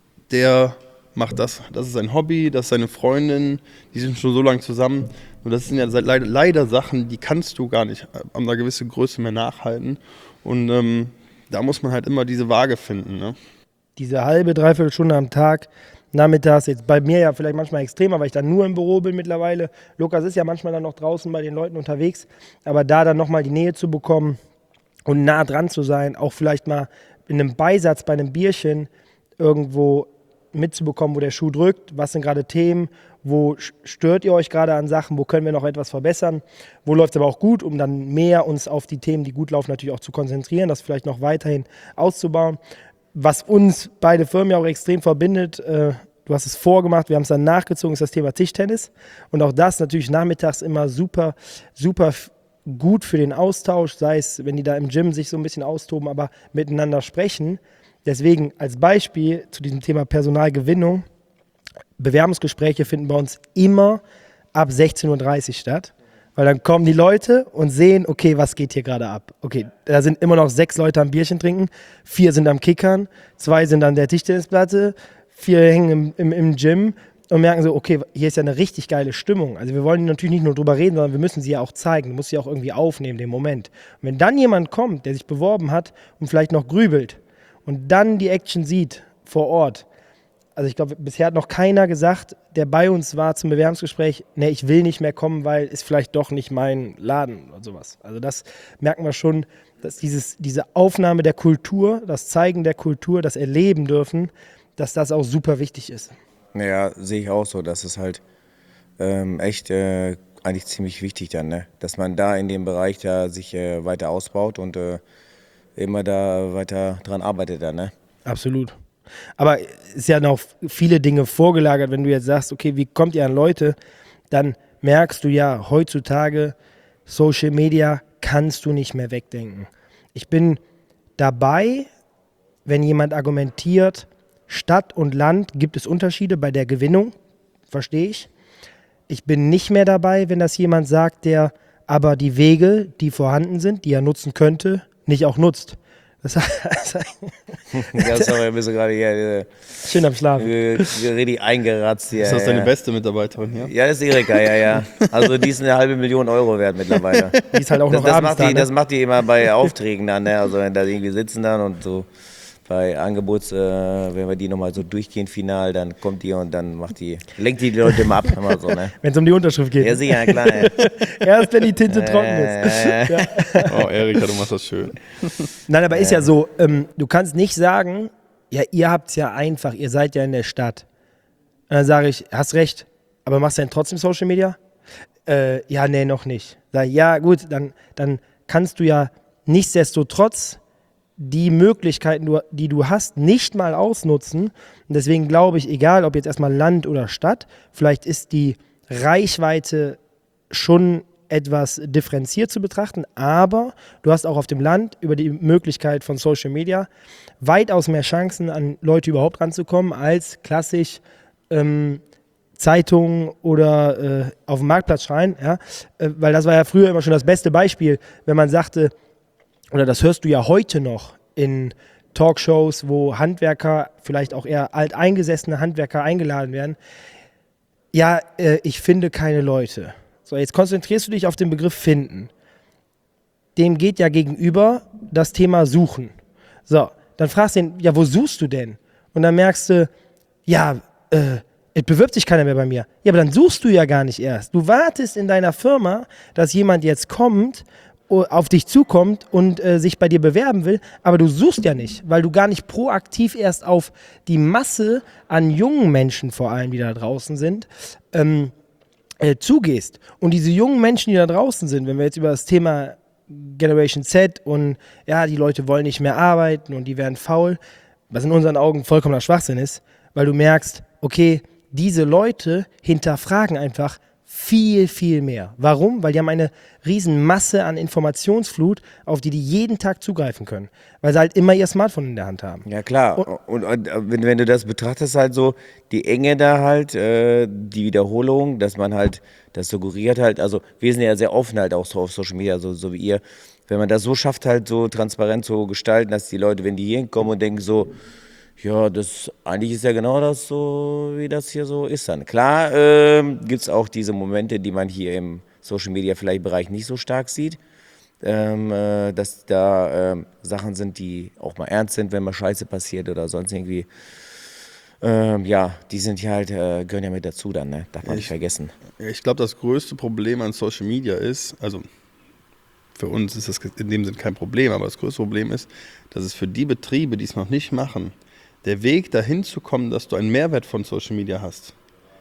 der macht das, das ist sein Hobby, das ist seine Freundin, die sind schon so lange zusammen. Und das sind ja leider, leider Sachen, die kannst du gar nicht an einer gewissen Größe mehr nachhalten. Und ähm, da muss man halt immer diese Waage finden. Ne? Diese halbe, dreiviertel Stunde am Tag, nachmittags, jetzt bei mir ja vielleicht manchmal extremer, weil ich dann nur im Büro bin mittlerweile. Lukas ist ja manchmal dann noch draußen bei den Leuten unterwegs, aber da dann nochmal die Nähe zu bekommen und nah dran zu sein, auch vielleicht mal in einem Beisatz bei einem Bierchen irgendwo mitzubekommen, wo der Schuh drückt, was sind gerade Themen, wo stört ihr euch gerade an Sachen, wo können wir noch etwas verbessern, wo läuft es aber auch gut, um dann mehr uns auf die Themen, die gut laufen, natürlich auch zu konzentrieren, das vielleicht noch weiterhin auszubauen. Was uns beide Firmen ja auch extrem verbindet, äh, du hast es vorgemacht, wir haben es dann nachgezogen, ist das Thema Tischtennis und auch das natürlich nachmittags immer super, super gut für den Austausch, sei es, wenn die da im Gym sich so ein bisschen austoben, aber miteinander sprechen. Deswegen als Beispiel zu diesem Thema Personalgewinnung, Bewerbungsgespräche finden bei uns immer ab sechzehn Uhr dreißig statt, weil dann kommen die Leute und sehen, okay, was geht hier gerade ab? Okay, da sind immer noch sechs Leute am Bierchen trinken, vier sind am Kickern, zwei sind an der Tischtennisplatte, vier hängen im, im, im Gym und merken so, okay, hier ist ja eine richtig geile Stimmung. Also wir wollen natürlich nicht nur drüber reden, sondern wir müssen sie ja auch zeigen, du musst sie auch irgendwie aufnehmen, den Moment. Und wenn dann jemand kommt, der sich beworben hat und vielleicht noch grübelt, und dann die Action sieht vor Ort. Also ich glaube, bisher hat noch keiner gesagt, der bei uns war zum Bewerbungsgespräch, ne, ich will nicht mehr kommen, weil ist vielleicht doch nicht mein Laden oder sowas. Also das merken wir schon, dass dieses, diese Aufnahme der Kultur, das Zeigen der Kultur, das Erleben dürfen, dass das auch super wichtig ist. Ja, sehe ich auch so, das ist halt ähm, echt äh, eigentlich ziemlich wichtig dann, ne? Dass man da in dem Bereich da sich äh, weiter ausbaut und äh, immer da weiter dran arbeitet dann, ne? Absolut. Aber es ist ja noch viele Dinge vorgelagert, wenn du jetzt sagst, okay, wie kommt ihr an Leute, dann merkst du ja, heutzutage Social Media kannst du nicht mehr wegdenken. Ich bin dabei, wenn jemand argumentiert, Stadt und Land gibt es Unterschiede bei der Gewinnung, verstehe ich. Ich bin nicht mehr dabei, wenn das jemand sagt, der aber die Wege, die vorhanden sind, die er nutzen könnte, nicht auch nutzt. Das heißt, ja, sorry, wir sind gerade hier äh, schön am Schlafen. äh, richtig eingeratzt hier. Ist das deine ja. beste Mitarbeiterin hier? Ja, das ist Erika, ja, ja. Also die ist eine halbe Million Euro wert mittlerweile. Die ist halt auch Das, noch das, abends macht da, die, ne? das macht die immer bei Aufträgen dann, ne? Also wenn da irgendwie sitzen dann und so bei Angebots, äh, wenn wir die nochmal so durchgehen final, dann kommt die und dann macht die, lenkt die Leute immer ab, immer so, ne? Wenn es um die Unterschrift geht. Ja, sicher, klar. Ja. Erst wenn die Tinte trocken ist. Äh, Ja. Oh, Erika, du machst das schön. Nein, aber ist ja so, ähm, du kannst nicht sagen, ja, ihr habt es ja einfach, ihr seid ja in der Stadt. Und dann sage ich, hast recht, aber machst du denn trotzdem Social Media? Äh, ja, nee, noch nicht. Sag, ja, gut, dann, dann kannst du ja nichtsdestotrotz die Möglichkeiten, die du hast, nicht mal ausnutzen. Und deswegen glaube ich, egal ob jetzt erstmal Land oder Stadt, vielleicht ist die Reichweite schon etwas differenziert zu betrachten, aber du hast auch auf dem Land über die Möglichkeit von Social Media weitaus mehr Chancen, an Leute überhaupt ranzukommen, als klassisch ähm, Zeitungen oder äh, auf dem Marktplatz schreien, ja? äh, weil das war ja früher immer schon das beste Beispiel, wenn man sagte, oder das hörst du ja heute noch in Talkshows, wo Handwerker, vielleicht auch eher alteingesessene Handwerker eingeladen werden, ja, äh, ich finde keine Leute. So, jetzt konzentrierst du dich auf den Begriff finden. Dem geht ja gegenüber das Thema suchen. So, dann fragst du ihn, ja, wo suchst du denn? Und dann merkst du, ja, äh, es bewirbt sich keiner mehr bei mir. Ja, aber dann suchst du ja gar nicht erst. Du wartest in deiner Firma, dass jemand jetzt kommt, auf dich zukommt und äh, sich bei dir bewerben will, aber du suchst ja nicht, weil du gar nicht proaktiv erst auf die Masse an jungen Menschen vor allem, die da draußen sind, ähm, äh, zugehst. Und diese jungen Menschen, die da draußen sind, wenn wir jetzt über das Thema Generation Z und ja, die Leute wollen nicht mehr arbeiten und die werden faul, was in unseren Augen vollkommener Schwachsinn ist, weil du merkst, okay, diese Leute hinterfragen einfach viel, viel mehr. Warum? Weil die haben eine riesen Masse an Informationsflut, auf die die jeden Tag zugreifen können. Weil sie halt immer ihr Smartphone in der Hand haben. Ja, klar. Und, und, und wenn, wenn du das betrachtest, halt so, die Enge da halt, äh, die Wiederholung, dass man halt, das suggeriert halt, also wir sind ja sehr offen halt auch so auf Social Media, so, so wie ihr. Wenn man das so schafft, halt so transparent zu gestalten, dass die Leute, wenn die hier hinkommen und denken so, ja, das eigentlich ist ja genau das so, wie das hier so ist dann. Klar ähm, gibt es auch diese Momente, die man hier im Social Media vielleicht Bereich nicht so stark sieht, ähm, äh, dass da ähm, Sachen sind, die auch mal ernst sind, wenn mal Scheiße passiert oder sonst irgendwie. Ähm, ja, die sind ja halt, äh, gehören ja mit dazu dann, ne? Darf man nicht vergessen. Ich glaube, das größte Problem an Social Media ist, also für uns ist das in dem Sinn kein Problem, aber das größte Problem ist, dass es für die Betriebe, die es noch nicht machen, der Weg dahin zu kommen, dass du einen Mehrwert von Social Media hast,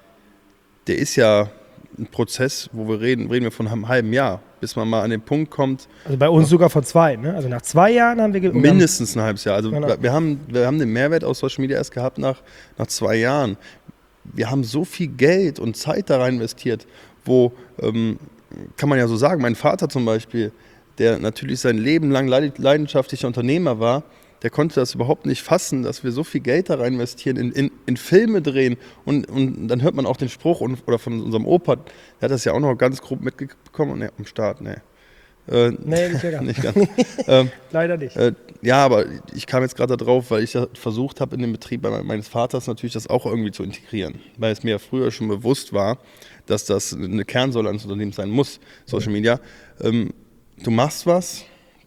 der ist ja ein Prozess, wo wir reden, reden wir von einem halben Jahr, bis man mal an den Punkt kommt. Also bei uns sogar von zwei, ne? Also nach zwei Jahren haben wir... Ge- mindestens ein halbes Jahr. Also Genau. wir haben, wir haben den Mehrwert aus Social Media erst gehabt nach, nach zwei Jahren. Wir haben so viel Geld und Zeit da rein investiert, wo, ähm, kann man ja so sagen, mein Vater zum Beispiel, der natürlich sein Leben lang leidenschaftlicher Unternehmer war, der konnte das überhaupt nicht fassen, dass wir so viel Geld da rein investieren, in, in, in Filme drehen. Und, und dann hört man auch den Spruch und, oder von unserem Opa, der hat das ja auch noch ganz grob mitbekommen. Ne, am Start, ne. Äh, nee, nicht, ganz. nicht ganz. ähm, Leider nicht. Äh, ja, aber ich kam jetzt gerade darauf, weil ich ja versucht habe, in dem Betrieb meines Vaters natürlich das auch irgendwie zu integrieren. Weil es mir ja früher schon bewusst war, dass das eine Kernsäule eines Unternehmens sein muss, Social Media. Ähm, du machst was,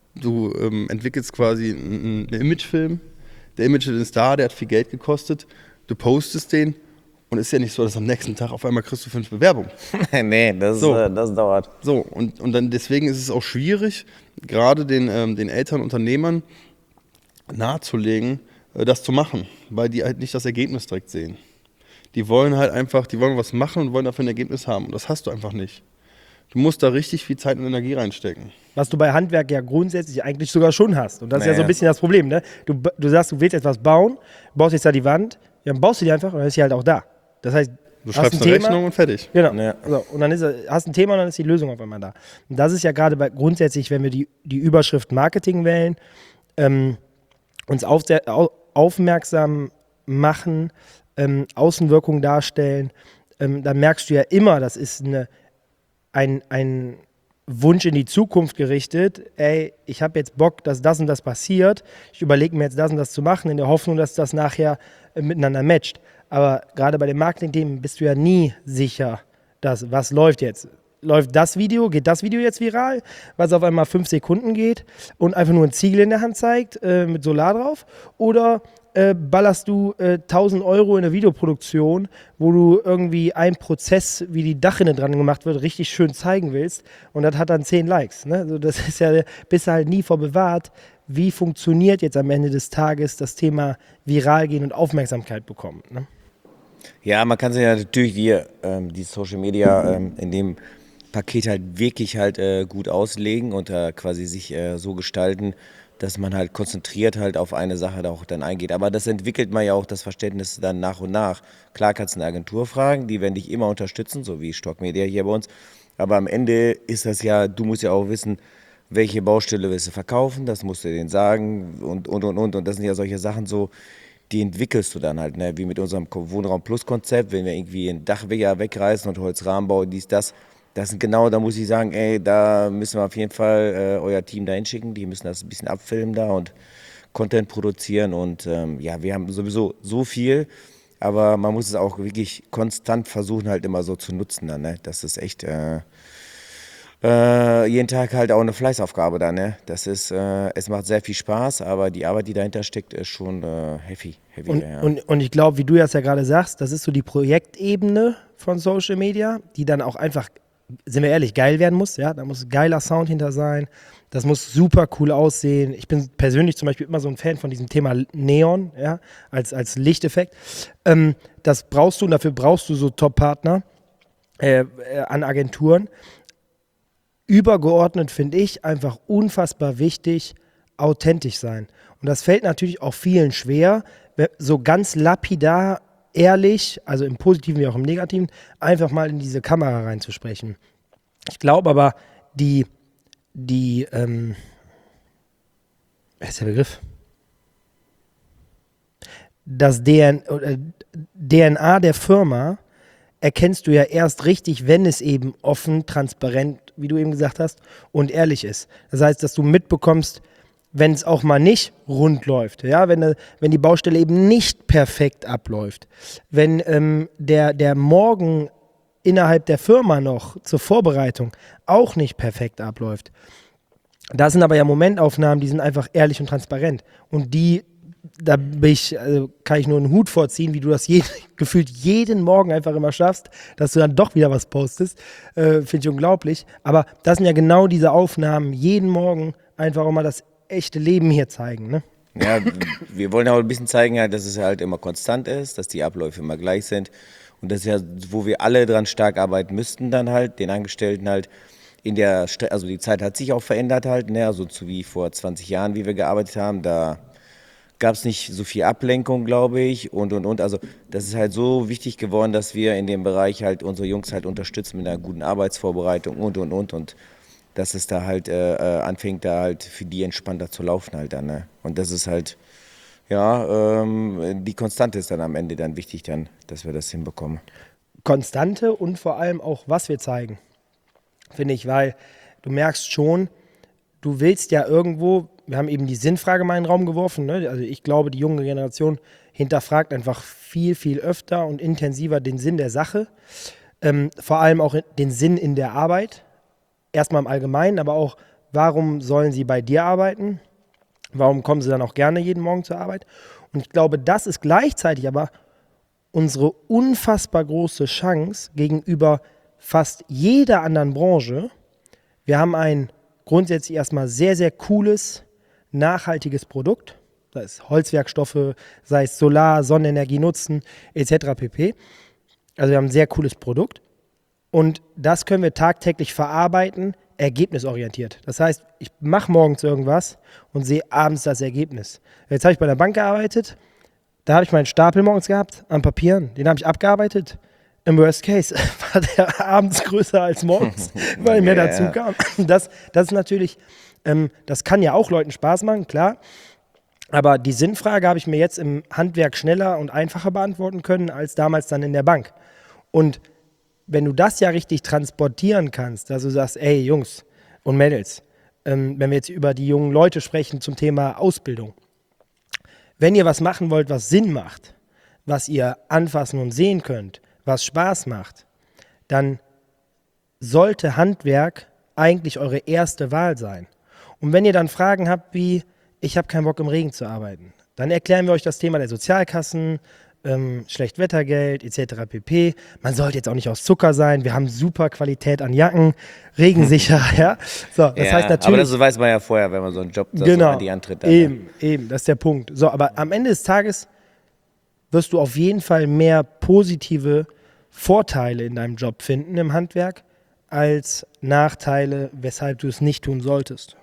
du ähm, entwickelst quasi einen, einen Imagefilm, der Image ist da, der hat viel Geld gekostet, du postest den und es ist ja nicht so, dass am nächsten Tag auf einmal kriegst du fünf Bewerbungen. Nee, das, so. äh, das dauert. So, und, und dann deswegen ist es auch schwierig, gerade den, ähm, den älteren Unternehmern nahezulegen, äh, das zu machen, weil die halt nicht das Ergebnis direkt sehen. Die wollen halt einfach, die wollen was machen und wollen dafür ein Ergebnis haben und das hast du einfach nicht. Du musst da richtig viel Zeit und Energie reinstecken. Was du bei Handwerk ja grundsätzlich eigentlich sogar schon hast. Und das naja. ist ja so ein bisschen das Problem. Ne? Du, du sagst, du willst etwas bauen, baust jetzt da die Wand, ja, dann baust du die einfach und dann ist sie halt auch da. Das heißt, du schreibst eine Thema, Rechnung und fertig. Genau. Ja. So, und dann ist, hast ein Thema und dann ist die Lösung auf einmal da. Und das ist ja gerade bei, grundsätzlich, wenn wir die, die Überschrift Marketing wählen, ähm, uns auf, au, aufmerksam machen, ähm, Außenwirkung darstellen, ähm, dann merkst du ja immer, das ist eine Ein, ein Wunsch in die Zukunft gerichtet, ey, ich habe jetzt Bock, dass das und das passiert, ich überlege mir jetzt das und das zu machen, in der Hoffnung, dass das nachher äh, miteinander matcht. Aber gerade bei den Marketing-Themen bist du ja nie sicher, dass, was läuft jetzt. Läuft das Video, geht das Video jetzt viral, was auf einmal fünf Sekunden geht und einfach nur ein Ziegel in der Hand zeigt, äh, mit Solar drauf, oder äh, ballerst du äh, tausend Euro in der Videoproduktion, wo du irgendwie einen Prozess, wie die Dachrinne dran gemacht wird, richtig schön zeigen willst und das hat dann zehn Likes. Ne? Also das ist ja, bist du halt nie vor bewahrt, wie funktioniert jetzt am Ende des Tages das Thema viral gehen und Aufmerksamkeit bekommen. Ne? Ja, man kann sich ja natürlich die, ähm, die Social Media ähm, in dem Paket halt wirklich halt äh, gut auslegen und äh, quasi sich äh, so gestalten, dass man halt konzentriert halt auf eine Sache da auch dann eingeht. Aber das entwickelt man ja auch das Verständnis dann nach und nach. Klar kannst du eine Agentur fragen, die werden dich immer unterstützen, so wie Stock Media hier bei uns. Aber am Ende ist das ja, du musst ja auch wissen, welche Baustelle willst du verkaufen, das musst du denen sagen und, und, und, und. Und das sind ja solche Sachen so, die entwickelst du dann halt, ne? Wie mit unserem Wohnraum Plus Konzept, wenn wir irgendwie ein Dach wegreißen und Holzrahmenbau, dies, das. Das sind genau, da muss ich sagen, ey, da müssen wir auf jeden Fall äh, euer Team dahin schicken. Die müssen das ein bisschen abfilmen da und Content produzieren. Und ähm, ja, wir haben sowieso so viel, aber man muss es auch wirklich konstant versuchen, halt immer so zu nutzen dann, ne? Das ist echt äh, äh, jeden Tag halt auch eine Fleißaufgabe da, ne? Das ist, äh, es macht sehr viel Spaß, aber die Arbeit, die dahinter steckt, ist schon äh, heavy. heavy Und, ja. und, und ich glaube, wie du das ja gerade sagst, das ist so die Projektebene von Social Media, die dann auch einfach, sind wir ehrlich, geil werden muss. Ja? Da muss geiler Sound hinter sein. Das muss super cool aussehen. Ich bin persönlich zum Beispiel immer so ein Fan von diesem Thema Neon, ja? als, als Lichteffekt. Ähm, das brauchst du und dafür brauchst du so Top-Partner äh, äh, an Agenturen. Übergeordnet finde ich einfach unfassbar wichtig, authentisch sein. Und das fällt natürlich auch vielen schwer, so ganz lapidar, ehrlich, also im Positiven wie auch im Negativen, einfach mal in diese Kamera reinzusprechen. Ich glaube aber, die, die, ähm, was ist der Begriff? Das D N, äh, D N A der Firma erkennst du ja erst richtig, wenn es eben offen, transparent, wie du eben gesagt hast, und ehrlich ist. Das heißt, dass du mitbekommst, wenn es auch mal nicht rund läuft, ja, wenn, wenn die Baustelle eben nicht perfekt abläuft, wenn ähm, der, der Morgen innerhalb der Firma noch zur Vorbereitung auch nicht perfekt abläuft. Das sind aber ja Momentaufnahmen, die sind einfach ehrlich und transparent. Und die, da bin ich, also kann ich nur einen Hut vorziehen, wie du das je, gefühlt jeden Morgen einfach immer schaffst, dass du dann doch wieder was postest. Äh, Finde ich unglaublich. Aber das sind ja genau diese Aufnahmen, jeden Morgen einfach auch mal das echte Leben hier zeigen, ne? Ja, wir wollen auch ein bisschen zeigen, halt, dass es halt immer konstant ist, dass die Abläufe immer gleich sind. Und das ist ja, wo wir alle dran stark arbeiten müssten dann halt, den Angestellten halt in der, St- also die Zeit hat sich auch verändert halt, ne, also so wie vor zwanzig Jahren, wie wir gearbeitet haben, da gab es nicht so viel Ablenkung, glaube ich, und, und, und. Also das ist halt so wichtig geworden, dass wir in dem Bereich halt unsere Jungs halt unterstützen mit einer guten Arbeitsvorbereitung und, und, und, und dass es da halt äh, anfängt, da halt für die entspannter zu laufen halt dann, ne? Und das ist halt, ja, ähm, die Konstante ist dann am Ende dann wichtig dann, dass wir das hinbekommen. Konstante und vor allem auch, was wir zeigen, finde ich, weil du merkst schon, du willst ja irgendwo, wir haben eben die Sinnfrage mal in den Raum geworfen, ne? Also ich glaube, die junge Generation hinterfragt einfach viel, viel öfter und intensiver den Sinn der Sache, ähm, vor allem auch den Sinn in der Arbeit, erstmal im Allgemeinen, aber auch, warum sollen sie bei dir arbeiten? Warum kommen sie dann auch gerne jeden Morgen zur Arbeit? Und ich glaube, das ist gleichzeitig aber unsere unfassbar große Chance gegenüber fast jeder anderen Branche. Wir haben ein grundsätzlich erstmal sehr, sehr cooles, nachhaltiges Produkt, sei es Holzwerkstoffe, sei es Solar, Sonnenenergie nutzen, et cetera pp. Also wir haben ein sehr cooles Produkt und das können wir tagtäglich verarbeiten, ergebnisorientiert. Das heißt, ich mache morgens irgendwas und sehe abends das Ergebnis. Jetzt habe ich bei der Bank gearbeitet, da habe ich meinen Stapel morgens gehabt an Papieren, den habe ich abgearbeitet. Im Worst Case war der abends größer als morgens, weil mehr Ja, dazu ja. kam. Das, das ist natürlich, ähm, das kann ja auch Leuten Spaß machen, klar. Aber die Sinnfrage habe ich mir jetzt im Handwerk schneller und einfacher beantworten können, als damals dann in der Bank. Und wenn du das ja richtig transportieren kannst, dass du sagst, ey Jungs und Mädels, ähm, wenn wir jetzt über die jungen Leute sprechen zum Thema Ausbildung, wenn ihr was machen wollt, was Sinn macht, was ihr anfassen und sehen könnt, was Spaß macht, dann sollte Handwerk eigentlich eure erste Wahl sein. Und wenn ihr dann Fragen habt wie, ich habe keinen Bock im Regen zu arbeiten, dann erklären wir euch das Thema der Sozialkassen, ähm, Schlechtwettergeld et cetera pp. Man sollte jetzt auch nicht aus Zucker sein, wir haben super Qualität an Jacken, regensicher, ja. So, das ja, heißt natürlich, aber das weiß man ja vorher, wenn man so einen Job so genau, an die antritt. Dann, eben, eben, das ist der Punkt. So, aber am Ende des Tages wirst du auf jeden Fall mehr positive Vorteile in deinem Job finden im Handwerk, als Nachteile, weshalb du es nicht tun solltest?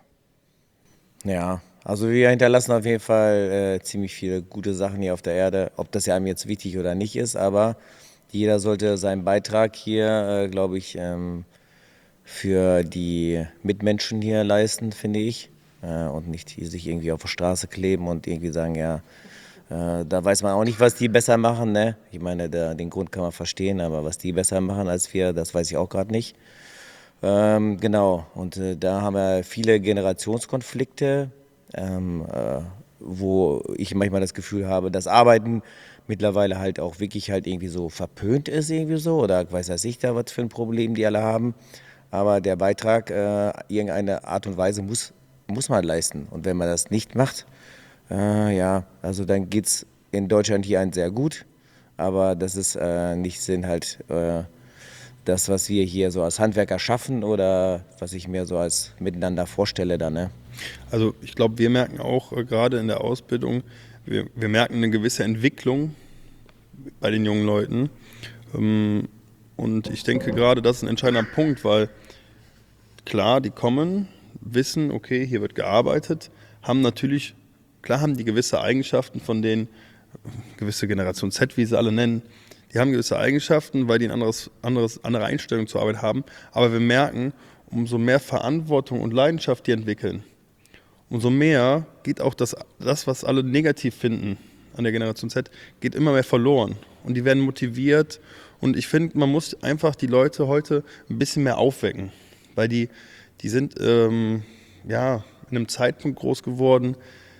Ja, also wir hinterlassen auf jeden Fall äh, ziemlich viele gute Sachen hier auf der Erde, ob das ja einem jetzt wichtig oder nicht ist, aber jeder sollte seinen Beitrag hier, äh, glaube ich, ähm, für die Mitmenschen hier leisten, finde ich. Äh, und nicht hier sich irgendwie auf der Straße kleben und irgendwie sagen, ja, äh, da weiß man auch nicht, was die besser machen. Ne? Ich meine, der, den Grund kann man verstehen, aber was die besser machen als wir, das weiß ich auch gerade nicht. Ähm, genau, und äh, da haben wir viele Generationskonflikte, ähm, äh, wo ich manchmal das Gefühl habe, dass Arbeiten mittlerweile halt auch wirklich halt irgendwie so verpönt ist irgendwie so oder weiß weiß ich da, was für ein Problem die alle haben. Aber der Beitrag, äh, irgendeine Art und Weise muss, muss man leisten. Und wenn man das nicht macht, äh, ja, also dann geht es in Deutschland hier ein sehr gut. Aber das ist äh, nicht Sinn halt äh, das, was wir hier so als Handwerker schaffen oder was ich mir so als miteinander vorstelle dann, ne? Also ich glaube, wir merken auch äh, gerade in der Ausbildung, wir, wir merken eine gewisse Entwicklung bei den jungen Leuten. Ähm, und ich denke gerade, das ist ein entscheidender Punkt, weil klar, die kommen, wissen, okay, hier wird gearbeitet, haben natürlich, klar haben die gewisse Eigenschaften, von denen gewisse Generation Z, wie sie alle nennen, die haben gewisse Eigenschaften, weil die eine anderes, anderes, andere Einstellung zur Arbeit haben. Aber wir merken, umso mehr Verantwortung und Leidenschaft die entwickeln, umso mehr geht auch das, das, was alle negativ finden an der Generation Z, geht immer mehr verloren. Und die werden motiviert. Und ich finde, man muss einfach die Leute heute ein bisschen mehr aufwecken. Weil die, die sind ähm, ja, in einem Zeitpunkt groß geworden.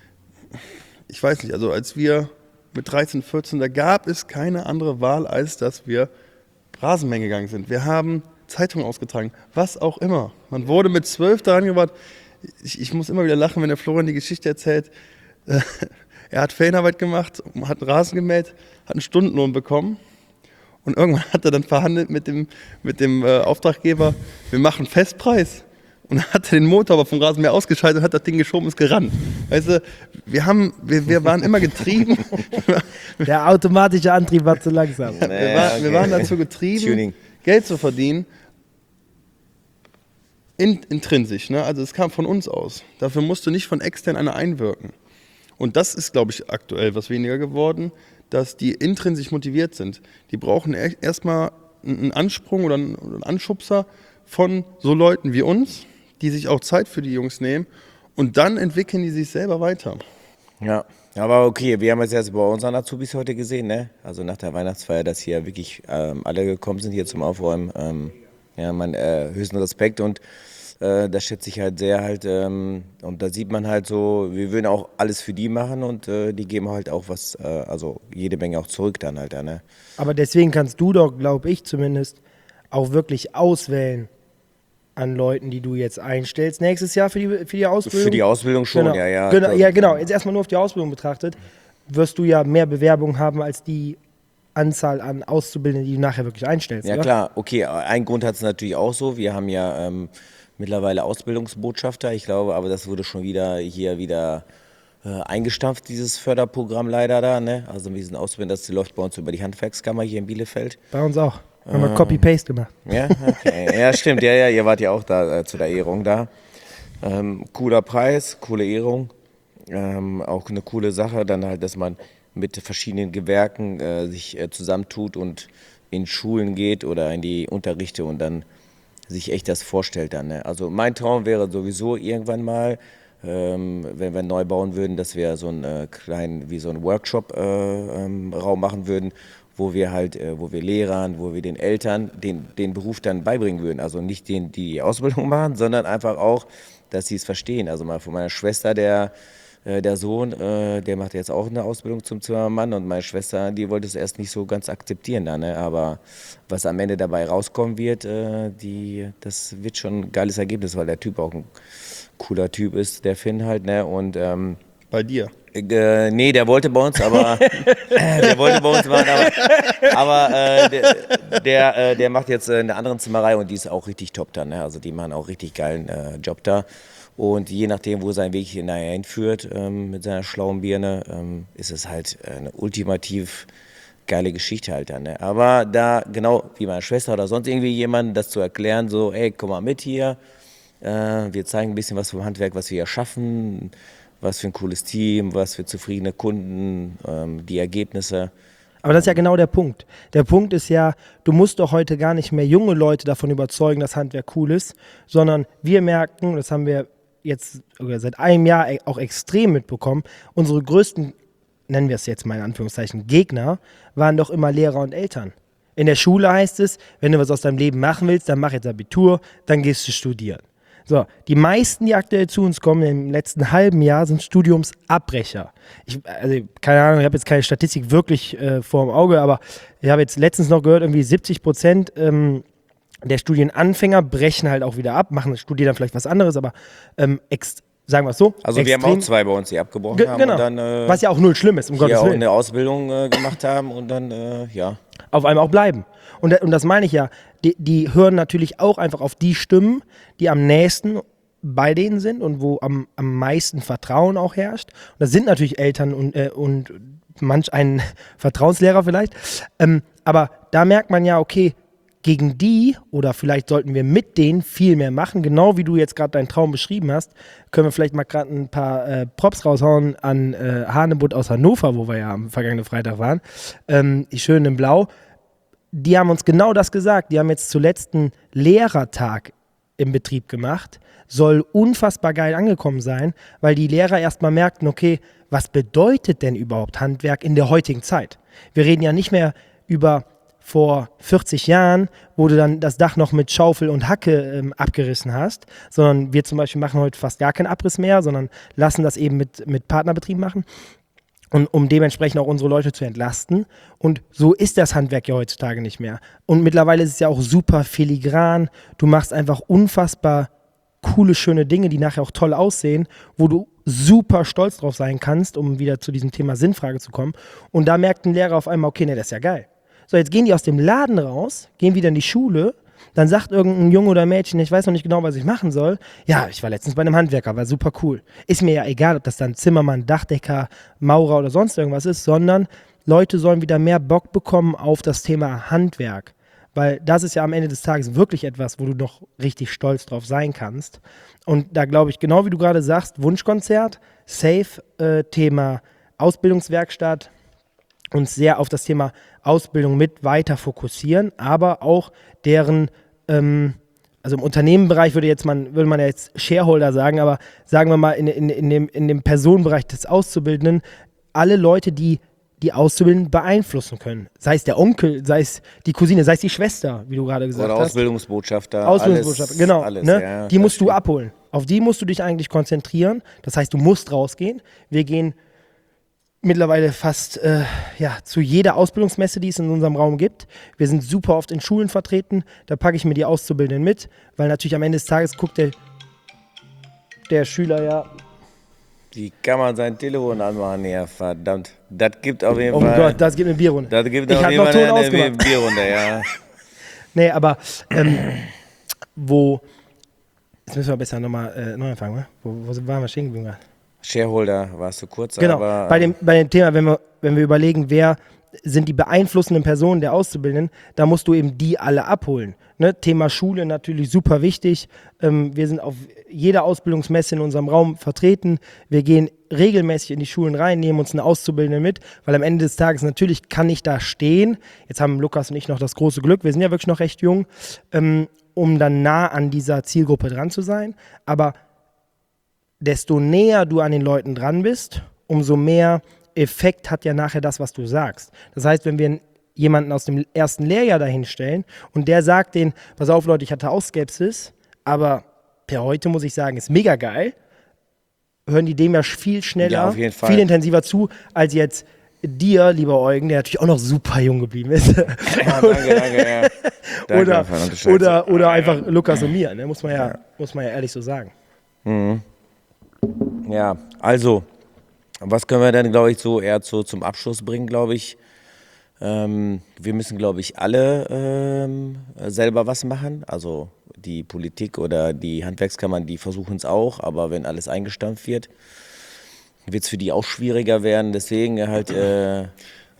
Ich weiß nicht, also als wir mit dreizehn, vierzehn, da gab es keine andere Wahl, als dass wir Rasenmähen gegangen sind. Wir haben Zeitungen ausgetragen, was auch immer. Man wurde mit zwölf daran gebracht. Ich, ich muss immer wieder lachen, wenn der Florian die Geschichte erzählt. Äh, er hat Ferienarbeit gemacht, hat Rasen gemäht, hat einen Stundenlohn bekommen. Und irgendwann hat er dann verhandelt mit dem, mit dem äh, Auftraggeber, wir machen Festpreis. Und dann hat er den Motor aber vom Rasenmäher ausgeschaltet und hat das Ding geschoben und ist gerannt. Weißt du, wir, haben, wir, wir waren immer getrieben. Der automatische Antrieb war zu langsam. wir, war, okay. wir waren dazu getrieben, Tuning. Geld zu verdienen. In, intrinsisch, ne? Also es kam von uns aus. Dafür musste nicht von extern einer einwirken. Und das ist, glaube ich, aktuell was weniger geworden, dass die intrinsisch motiviert sind. Die brauchen erstmal einen Ansprung oder einen Anschubser von so Leuten wie uns, die sich auch Zeit für die Jungs nehmen und dann entwickeln die sich selber weiter. Ja, aber okay, wir haben es jetzt bei unseren Azubis heute gesehen, ne? Also nach der Weihnachtsfeier, dass hier wirklich ähm, alle gekommen sind hier zum Aufräumen. Ähm, ja, mein äh, höchsten Respekt und äh, das schätze ich halt sehr halt. Ähm, und da sieht man halt so, wir würden auch alles für die machen und äh, die geben halt auch was, äh, also jede Menge auch zurück dann halt, ja, ne? Aber deswegen kannst du doch, glaube ich zumindest, auch wirklich auswählen an Leuten, die du jetzt einstellst nächstes Jahr für die, für die Ausbildung? Für die Ausbildung schon, genau. ja, ja. Genau, ja, genau. Jetzt erstmal nur auf die Ausbildung betrachtet, wirst du ja mehr Bewerbungen haben als die Anzahl an Auszubildenden, die du nachher wirklich einstellst. Ja, oder? klar. Okay, ein Grund hat es natürlich auch so. Wir haben ja ähm, mittlerweile Ausbildungsbotschafter. Ich glaube, aber das wurde schon wieder hier wieder äh, eingestampft, dieses Förderprogramm leider da. Ne? Also mit diesen Ausbildungen, das läuft bei uns über die Handwerkskammer hier in Bielefeld. Bei uns auch. Haben wir Copy-Paste gemacht. Ja, okay. Ja, stimmt. Ja, ja, ihr wart ja auch da äh, zu der Ehrung da. Ähm, cooler Preis, coole Ehrung. Ähm, auch eine coole Sache, dann halt, dass man mit verschiedenen Gewerken äh, sich äh, zusammentut und in Schulen geht oder in die Unterrichte und dann sich echt das vorstellt dann. Ne? Also mein Traum wäre sowieso irgendwann mal, ähm, wenn wir neu bauen würden, dass wir so einen äh, kleinen, wie so einen Workshop-Raum äh, ähm, machen würden, wo wir halt, äh, wo wir Lehrern, wo wir den Eltern den, den Beruf dann beibringen würden. Also nicht denen, die die Ausbildung machen, sondern einfach auch, dass sie es verstehen. Also mal von meiner Schwester, der, äh, der Sohn, äh, der macht jetzt auch eine Ausbildung zum Zimmermann und meine Schwester, die wollte es erst nicht so ganz akzeptieren dann, ne? Aber was am Ende dabei rauskommen wird, äh, die, das wird schon ein geiles Ergebnis, weil der Typ auch ein cooler Typ ist, der Finn halt, ne? Und ähm, bei dir? Äh, nee, der wollte bei uns, aber äh, der wollte bei uns machen, aber, aber äh, der, der, äh, der macht jetzt äh, eine andere Zimmerei und die ist auch richtig top dann. Ne? Also die machen auch richtig geilen äh, Job da. Und je nachdem, wo sein Weg hineinführt ähm, mit seiner schlauen Birne, ähm, ist es halt eine ultimativ geile Geschichte halt dann. Ne? Aber da, genau wie meine Schwester oder sonst irgendwie jemand, das zu erklären, so, ey, komm mal mit hier, äh, wir zeigen ein bisschen was vom Handwerk, was wir hier schaffen, was für ein cooles Team, was für zufriedene Kunden, ähm, die Ergebnisse. Aber das ist ja genau der Punkt. Der Punkt ist ja, du musst doch heute gar nicht mehr junge Leute davon überzeugen, dass Handwerk cool ist, sondern wir merken, das haben wir jetzt seit einem Jahr auch extrem mitbekommen, unsere größten, nennen wir es jetzt mal in Anführungszeichen, Gegner waren doch immer Lehrer und Eltern. In der Schule heißt es, wenn du was aus deinem Leben machen willst, dann mach jetzt Abitur, dann gehst du studieren. So, die meisten, die aktuell zu uns kommen im letzten halben Jahr, sind Studiumsabbrecher. Ich, also, keine Ahnung, ich habe jetzt keine Statistik wirklich äh, vor dem Auge, aber ich habe jetzt letztens noch gehört, irgendwie siebzig Prozent ähm, der Studienanfänger brechen halt auch wieder ab, machen, studieren dann vielleicht was anderes, aber ähm, ex, sagen wir es so. Also wir haben auch zwei bei uns, die abgebrochen Ge- haben genau. und dann äh, was ja auch null schlimm ist, um Gottes hier auch Willen. eine Ausbildung äh, gemacht haben und dann, äh, ja. Auf einmal auch bleiben. Und, und das meine ich ja, die, die hören natürlich auch einfach auf die Stimmen, die am nächsten bei denen sind und wo am, am meisten Vertrauen auch herrscht. Und das sind natürlich Eltern und, äh, und manch ein Vertrauenslehrer vielleicht. Ähm, aber da merkt man ja, okay, gegen die oder vielleicht sollten wir mit denen viel mehr machen, genau wie du jetzt gerade deinen Traum beschrieben hast, können wir vielleicht mal gerade ein paar äh, Props raushauen an äh, Hanebutt aus Hannover, wo wir ja am vergangenen Freitag waren, ähm, die Schönen in Blau. Die haben uns genau das gesagt. Die haben jetzt zuletzt einen Lehrertag im Betrieb gemacht. Soll unfassbar geil angekommen sein, weil die Lehrer erstmal merkten, okay, was bedeutet denn überhaupt Handwerk in der heutigen Zeit? Wir reden ja nicht mehr über vor vierzig Jahren, wo du dann das Dach noch mit Schaufel und Hacke ähm, abgerissen hast, sondern wir zum Beispiel machen heute fast gar keinen Abriss mehr, sondern lassen das eben mit, mit Partnerbetrieben machen. Und um dementsprechend auch unsere Leute zu entlasten. Und so ist das Handwerk ja heutzutage nicht mehr. Und mittlerweile ist es ja auch super filigran. Du machst einfach unfassbar coole, schöne Dinge, die nachher auch toll aussehen, wo du super stolz drauf sein kannst, um wieder zu diesem Thema Sinnfrage zu kommen. Und da merkt ein Lehrer auf einmal, okay, ne, das ist ja geil. So, jetzt gehen die aus dem Laden raus, gehen wieder in die Schule. Dann sagt irgendein Junge oder Mädchen, ich weiß noch nicht genau, was ich machen soll. Ja, ich war letztens bei einem Handwerker, war super cool. Ist mir ja egal, ob das dann Zimmermann, Dachdecker, Maurer oder sonst irgendwas ist, sondern Leute sollen wieder mehr Bock bekommen auf das Thema Handwerk. Weil das ist ja am Ende des Tages wirklich etwas, wo du noch richtig stolz drauf sein kannst. Und da glaube ich, genau wie du gerade sagst, Wunschkonzert, safe, äh, Thema Ausbildungswerkstatt, uns sehr auf das Thema Ausbildung mit weiter fokussieren, aber auch deren, ähm, also im Unternehmenbereich würde, jetzt man, würde man ja jetzt Shareholder sagen, aber sagen wir mal in, in, in, dem, in dem Personenbereich des Auszubildenden, alle Leute, die die Auszubildenden beeinflussen können. Sei es der Onkel, sei es die Cousine, sei es die Schwester, wie du gerade gesagt Oder hast. Ausbildungsbotschafter. Ausbildungsbotschafter, alles, genau. Alles, ne? ja, die musst du stimmt. abholen. Auf die musst du dich eigentlich konzentrieren. Das heißt, du musst rausgehen. Wir gehen mittlerweile fast äh, ja, zu jeder Ausbildungsmesse, die es in unserem Raum gibt. Wir sind super oft in Schulen vertreten. Da packe ich mir die Auszubildenden mit, weil natürlich am Ende des Tages guckt der, der Schüler ja. Wie kann man sein Telefon anmachen? Ja, verdammt. Das gibt auf jeden Oh Fall. Gott, das gibt eine Bierrunde. Das gibt Ich auf hab jeden noch Fall Ton eine ausgemacht. Bierrunde, ja. Nee, aber ähm, wo. Jetzt müssen wir besser nochmal äh, neu anfangen, ne? Wo, wo waren wir stehen geblieben gerade? Shareholder warst du kurz, Genau, aber. bei dem, bei dem Thema, wenn wir, wenn wir überlegen, wer sind die beeinflussenden Personen der Auszubildenden, da musst du eben die alle abholen. Ne? Thema Schule natürlich super wichtig. Ähm, wir sind auf jeder Ausbildungsmesse in unserem Raum vertreten. Wir gehen regelmäßig in die Schulen rein, nehmen uns einen Auszubildenden mit, weil am Ende des Tages natürlich kann ich da stehen. Jetzt haben Lukas und ich noch das große Glück, wir sind ja wirklich noch recht jung, ähm, um dann nah an dieser Zielgruppe dran zu sein. Aber desto näher du an den Leuten dran bist, umso mehr Effekt hat ja nachher das, was du sagst. Das heißt, wenn wir jemanden aus dem ersten Lehrjahr dahin stellen und der sagt denen, pass auf Leute, ich hatte auch Skepsis, aber per heute muss ich sagen, ist mega geil, hören die dem ja viel schneller, Ja, auf jeden Fall. viel intensiver zu, als jetzt dir, lieber Eugen, der natürlich auch noch super jung geblieben ist. Ja, danke, danke, ja. Danke, oder, verdammt Scheiße. oder, oder einfach Lukas und mir, ne? muss, man ja, muss man ja ehrlich so sagen. Ja, also, was können wir denn, glaube ich, so eher zu, zum Abschluss bringen, glaube ich. Ähm, wir müssen, glaube ich, alle ähm, selber was machen. Also die Politik oder die Handwerkskammern, die versuchen es auch, aber wenn alles eingestampft wird, wird es für die auch schwieriger werden. Deswegen halt, äh,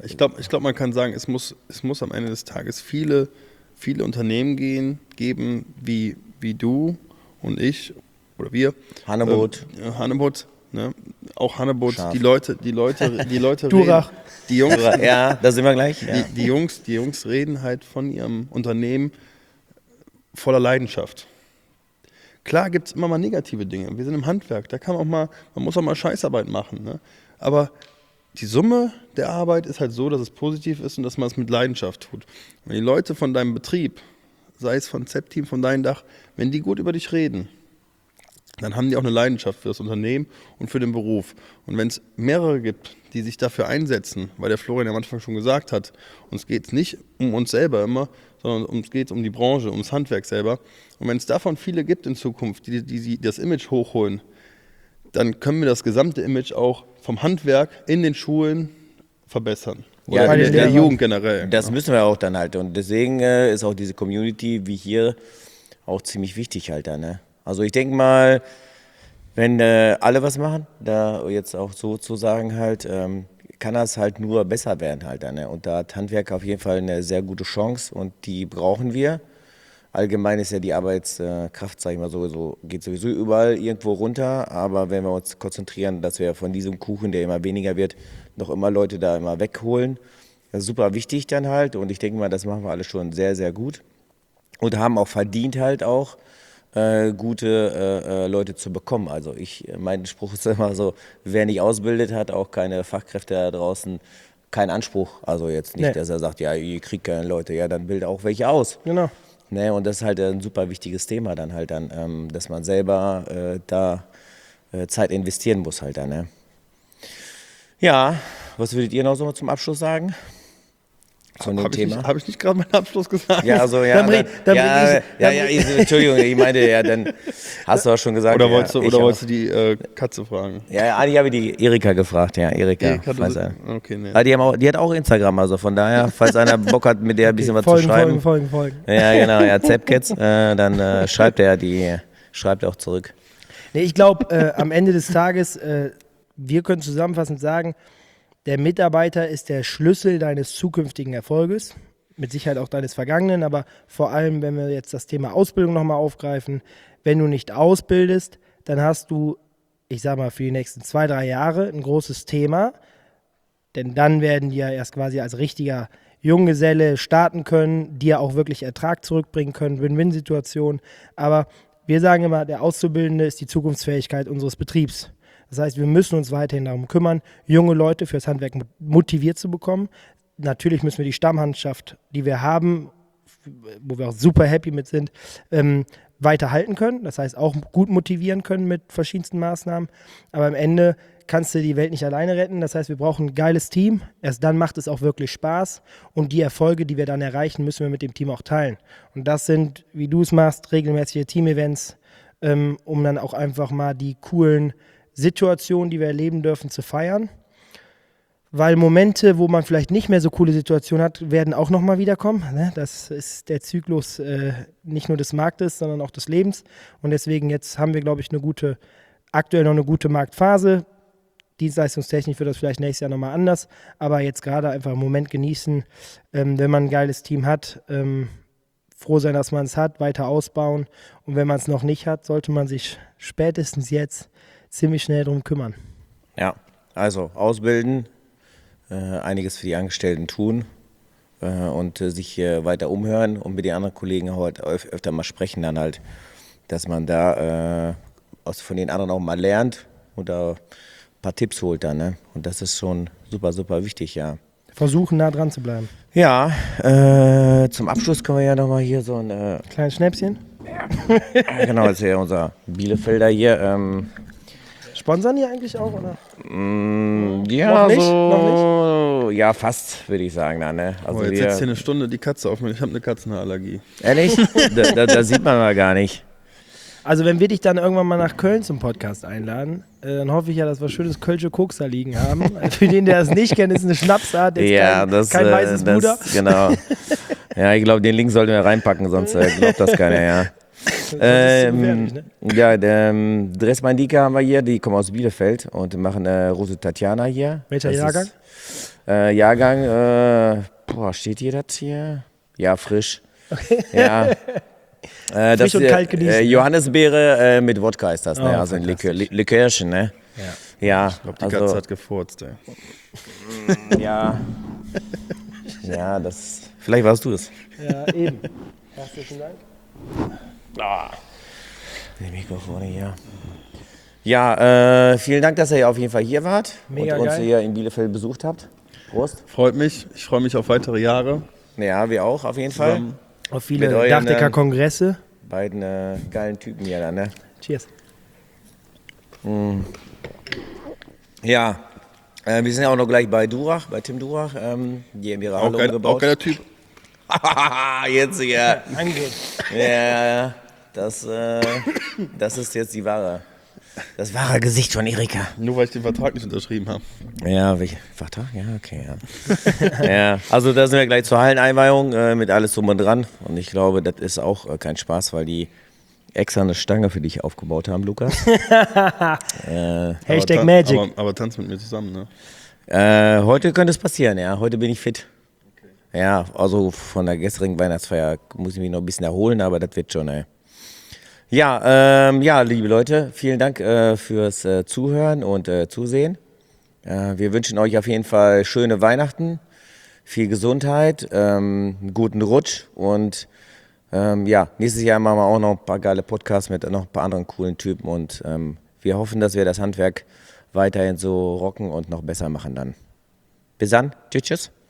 Ich glaube, ich glaub, man kann sagen, es muss, es muss am Ende des Tages viele, viele Unternehmen gehen, geben, wie, wie du und ich oder wir. Hannebot. Äh, Hannebot, ne? Auch Hannebot, Scharf. die Leute, die Leute, die Leute Durach. reden. Die Jungs, Ja, da sind wir gleich. Ja. die, die, Jungs, die Jungs reden halt von ihrem Unternehmen voller Leidenschaft. Klar gibt es immer mal negative Dinge. Wir sind im Handwerk, da kann man auch mal, man muss auch mal Scheißarbeit machen. Ne? Aber die Summe der Arbeit ist halt so, dass es positiv ist und dass man es mit Leidenschaft tut. Wenn die Leute von deinem Betrieb, sei es von Z Team, von deinem Dach, wenn die gut über dich reden, dann haben die auch eine Leidenschaft für das Unternehmen und für den Beruf. Und wenn es mehrere gibt, die sich dafür einsetzen, weil der Florian am Anfang schon gesagt hat, uns geht es nicht um uns selber immer, sondern uns geht es um die Branche, ums Handwerk selber. Und wenn es davon viele gibt in Zukunft, die, die, die das Image hochholen, dann können wir das gesamte Image auch vom Handwerk in den Schulen verbessern. Oder Ja, in der, der Lehrern. Jugend generell. Das müssen wir auch dann halt. Und deswegen äh, ist auch diese Community wie hier auch ziemlich wichtig halt dann. Ne? Also ich denke mal, wenn äh, alle was machen, da jetzt auch sozusagen halt, ähm, kann das halt nur besser werden halt dann. Ne? Und da hat Handwerk auf jeden Fall eine sehr gute Chance und die brauchen wir. Allgemein ist ja die Arbeitskraft, sag ich mal, sowieso, geht sowieso überall irgendwo runter. Aber wenn wir uns konzentrieren, dass wir von diesem Kuchen, der immer weniger wird, noch immer Leute da immer wegholen, das ist super wichtig dann halt. Und ich denke mal, das machen wir alle schon sehr, sehr gut. Und haben auch verdient halt auch, äh, gute äh, Leute zu bekommen. Also ich, mein Spruch ist immer so, wer nicht ausbildet, hat auch keine Fachkräfte da draußen, keinen Anspruch. Also jetzt nicht, Nee. dass er sagt, ja, ihr kriegt keine Leute, ja, dann bildet auch welche aus. Genau. Ne, und das ist halt ein super wichtiges Thema dann halt dann, ähm, dass man selber äh, da äh, Zeit investieren muss halt dann. Ne? Ja, was würdet ihr noch so zum Abschluss sagen? Von dem Habe ich, Thema? nicht- hab ich nicht gerade meinen Abschluss gesagt? Ja, also ja, Dann bring- dann ja, bring ich- ja, dann ja, bring- ich, Entschuldigung, ich meinte ja, dann hast du auch schon gesagt. Oder ja, wolltest du, ich oder auch. wolltest du die äh, Katze fragen? Ja, ja, eigentlich habe ich die Erika gefragt, ja, Erika. Erika, du- falls er- okay, nee. Ah, die, haben auch, die hat auch Instagram, also von daher, falls einer Bock hat, mit der ein bisschen was Folgen, zu schreiben. Folgen, Folgen, Folgen. Ja, genau, ja, Zapcats, äh, dann äh, schreibt er die, schreibt er auch zurück. Nee, ich glaube, äh, am Ende des Tages, äh, wir können zusammenfassend sagen, der Mitarbeiter ist der Schlüssel deines zukünftigen Erfolges, mit Sicherheit auch deines Vergangenen, aber vor allem, wenn wir jetzt das Thema Ausbildung nochmal aufgreifen, wenn du nicht ausbildest, dann hast du, ich sag mal, für die nächsten zwei, drei Jahre ein großes Thema, denn dann werden die ja erst quasi als richtiger Junggeselle starten können, die ja auch wirklich Ertrag zurückbringen können, Win-Win-Situation, aber wir sagen immer, der Auszubildende ist die Zukunftsfähigkeit unseres Betriebs. Das heißt, wir müssen uns weiterhin darum kümmern, junge Leute fürs Handwerk motiviert zu bekommen. Natürlich müssen wir die Stammmannschaft, die wir haben, wo wir auch super happy mit sind, ähm, weiter halten können. Das heißt, auch gut motivieren können mit verschiedensten Maßnahmen. Aber am Ende kannst du die Welt nicht alleine retten. Das heißt, wir brauchen ein geiles Team. Erst dann macht es auch wirklich Spaß. Und die Erfolge, die wir dann erreichen, müssen wir mit dem Team auch teilen. Und das sind, wie du es machst, regelmäßige Team-Events, ähm, um dann auch einfach mal die coolen Situationen, die wir erleben dürfen, zu feiern. Weil Momente, wo man vielleicht nicht mehr so coole Situationen hat, werden auch nochmal wiederkommen. Ne? Das ist der Zyklus äh, nicht nur des Marktes, sondern auch des Lebens. Und deswegen jetzt haben wir, glaube ich, eine gute, aktuell noch eine gute Marktphase. Dienstleistungstechnisch wird das vielleicht nächstes Jahr nochmal anders. Aber jetzt gerade einfach einen Moment genießen, ähm, wenn man ein geiles Team hat, ähm, froh sein, dass man es hat, weiter ausbauen. Und wenn man es noch nicht hat, sollte man sich spätestens jetzt ziemlich schnell darum kümmern. Ja, also ausbilden, äh, einiges für die Angestellten tun äh, und äh, sich äh, weiter umhören und mit den anderen Kollegen halt öf öfter mal sprechen dann halt, dass man da äh, aus, von den anderen auch mal lernt und da ein paar Tipps holt dann, ne? Und das ist schon super, super wichtig, ja. Versuchen, nah dran zu bleiben. Ja, äh, zum Abschluss können wir ja nochmal hier so ein, äh, Kleines Schnäpschen. genau, das ist ja unser Bielefelder hier, ähm, Sponsern die eigentlich auch, oder? Mm, ja, Noch nicht? so, Noch ja, fast, würde ich sagen. Dann, ne? Also Oh, jetzt wir, setzt hier eine Stunde die Katze auf mich. Ich habe eine Katzenallergie. ehrlich? da, da, da sieht man mal gar nicht. Also wenn wir dich dann irgendwann mal nach Köln zum Podcast einladen, äh, dann hoffe ich ja, dass wir schönes Kölsche Koks da liegen haben. Für den, der das nicht kennt, ist eine Schnapsart, jetzt Ja, kein, das, kein äh, weißes das, Puder. Genau. Ja, ich glaube, den Link sollten wir reinpacken, sonst äh, glaubt das keiner, ja. ist so Ähm, gefährlich, ne? ja, der ähm, Dressmandika haben wir hier, die kommen aus Bielefeld und machen äh, Rose Tatjana hier. Welcher Das Jahrgang? Ist, äh, Jahrgang, äh, boah, steht hier das hier? Ja, frisch. Okay. Ja. Äh, Frisch das, und äh, kalt genießen, Äh, ne? Johannisbeere äh, mit Wodka ist das, Oh, ne? Also ein Likör, Li- Likörchen, ne? Ja. Ja, Ich glaube, die also, Katze hat gefurzt, ey. ja. Ja, das. Vielleicht warst du es. Ja, eben. Herzlichen Dank. Die Mikrofone hier. Ja, äh, vielen Dank, dass ihr auf jeden Fall hier wart Mega und uns geil. hier in Bielefeld besucht habt. Prost. Freut mich. Ich freue mich auf weitere Jahre. Ja, wir auch auf jeden Fall. Zusammen. Auf viele Mit euren, Dachdecker-Kongresse. Beiden äh, geilen Typen hier dann, ne? Cheers. Ja, äh, wir sind ja auch noch gleich bei Durach, bei Tim Durach. Ähm, die haben ihre Auch, Halle geil, auch umgebaut. geiler Typ. Jetzt, ja. Angeht. Ja, ja, ja. Das, äh, das ist jetzt die wahre, das wahre Gesicht von Erika. Nur weil ich den Vertrag nicht unterschrieben habe. Ja, welcher Vertrag? Ja, okay, ja. Ja, also da sind wir gleich zur Halleneinweihung äh, mit alles drum und dran. Und ich glaube, das ist auch äh, kein Spaß, weil die extra eine Stange für dich aufgebaut haben, Lukas. äh, Hashtag aber, Magic. Aber, aber tanz mit mir zusammen, ne? äh, heute könnte es passieren, ja. Heute bin ich fit. Ja, also von der gestrigen Weihnachtsfeier muss ich mich noch ein bisschen erholen, aber das wird schon, ey. Ja, ähm, ja, liebe Leute, vielen Dank äh, fürs äh, Zuhören und äh, Zusehen. Äh, wir wünschen euch auf jeden Fall schöne Weihnachten, viel Gesundheit, ähm, einen guten Rutsch und ähm, ja, nächstes Jahr machen wir auch noch ein paar geile Podcasts mit noch ein paar anderen coolen Typen und ähm, wir hoffen, dass wir das Handwerk weiterhin so rocken und noch besser machen dann. Bis dann, tschüss, tschüss.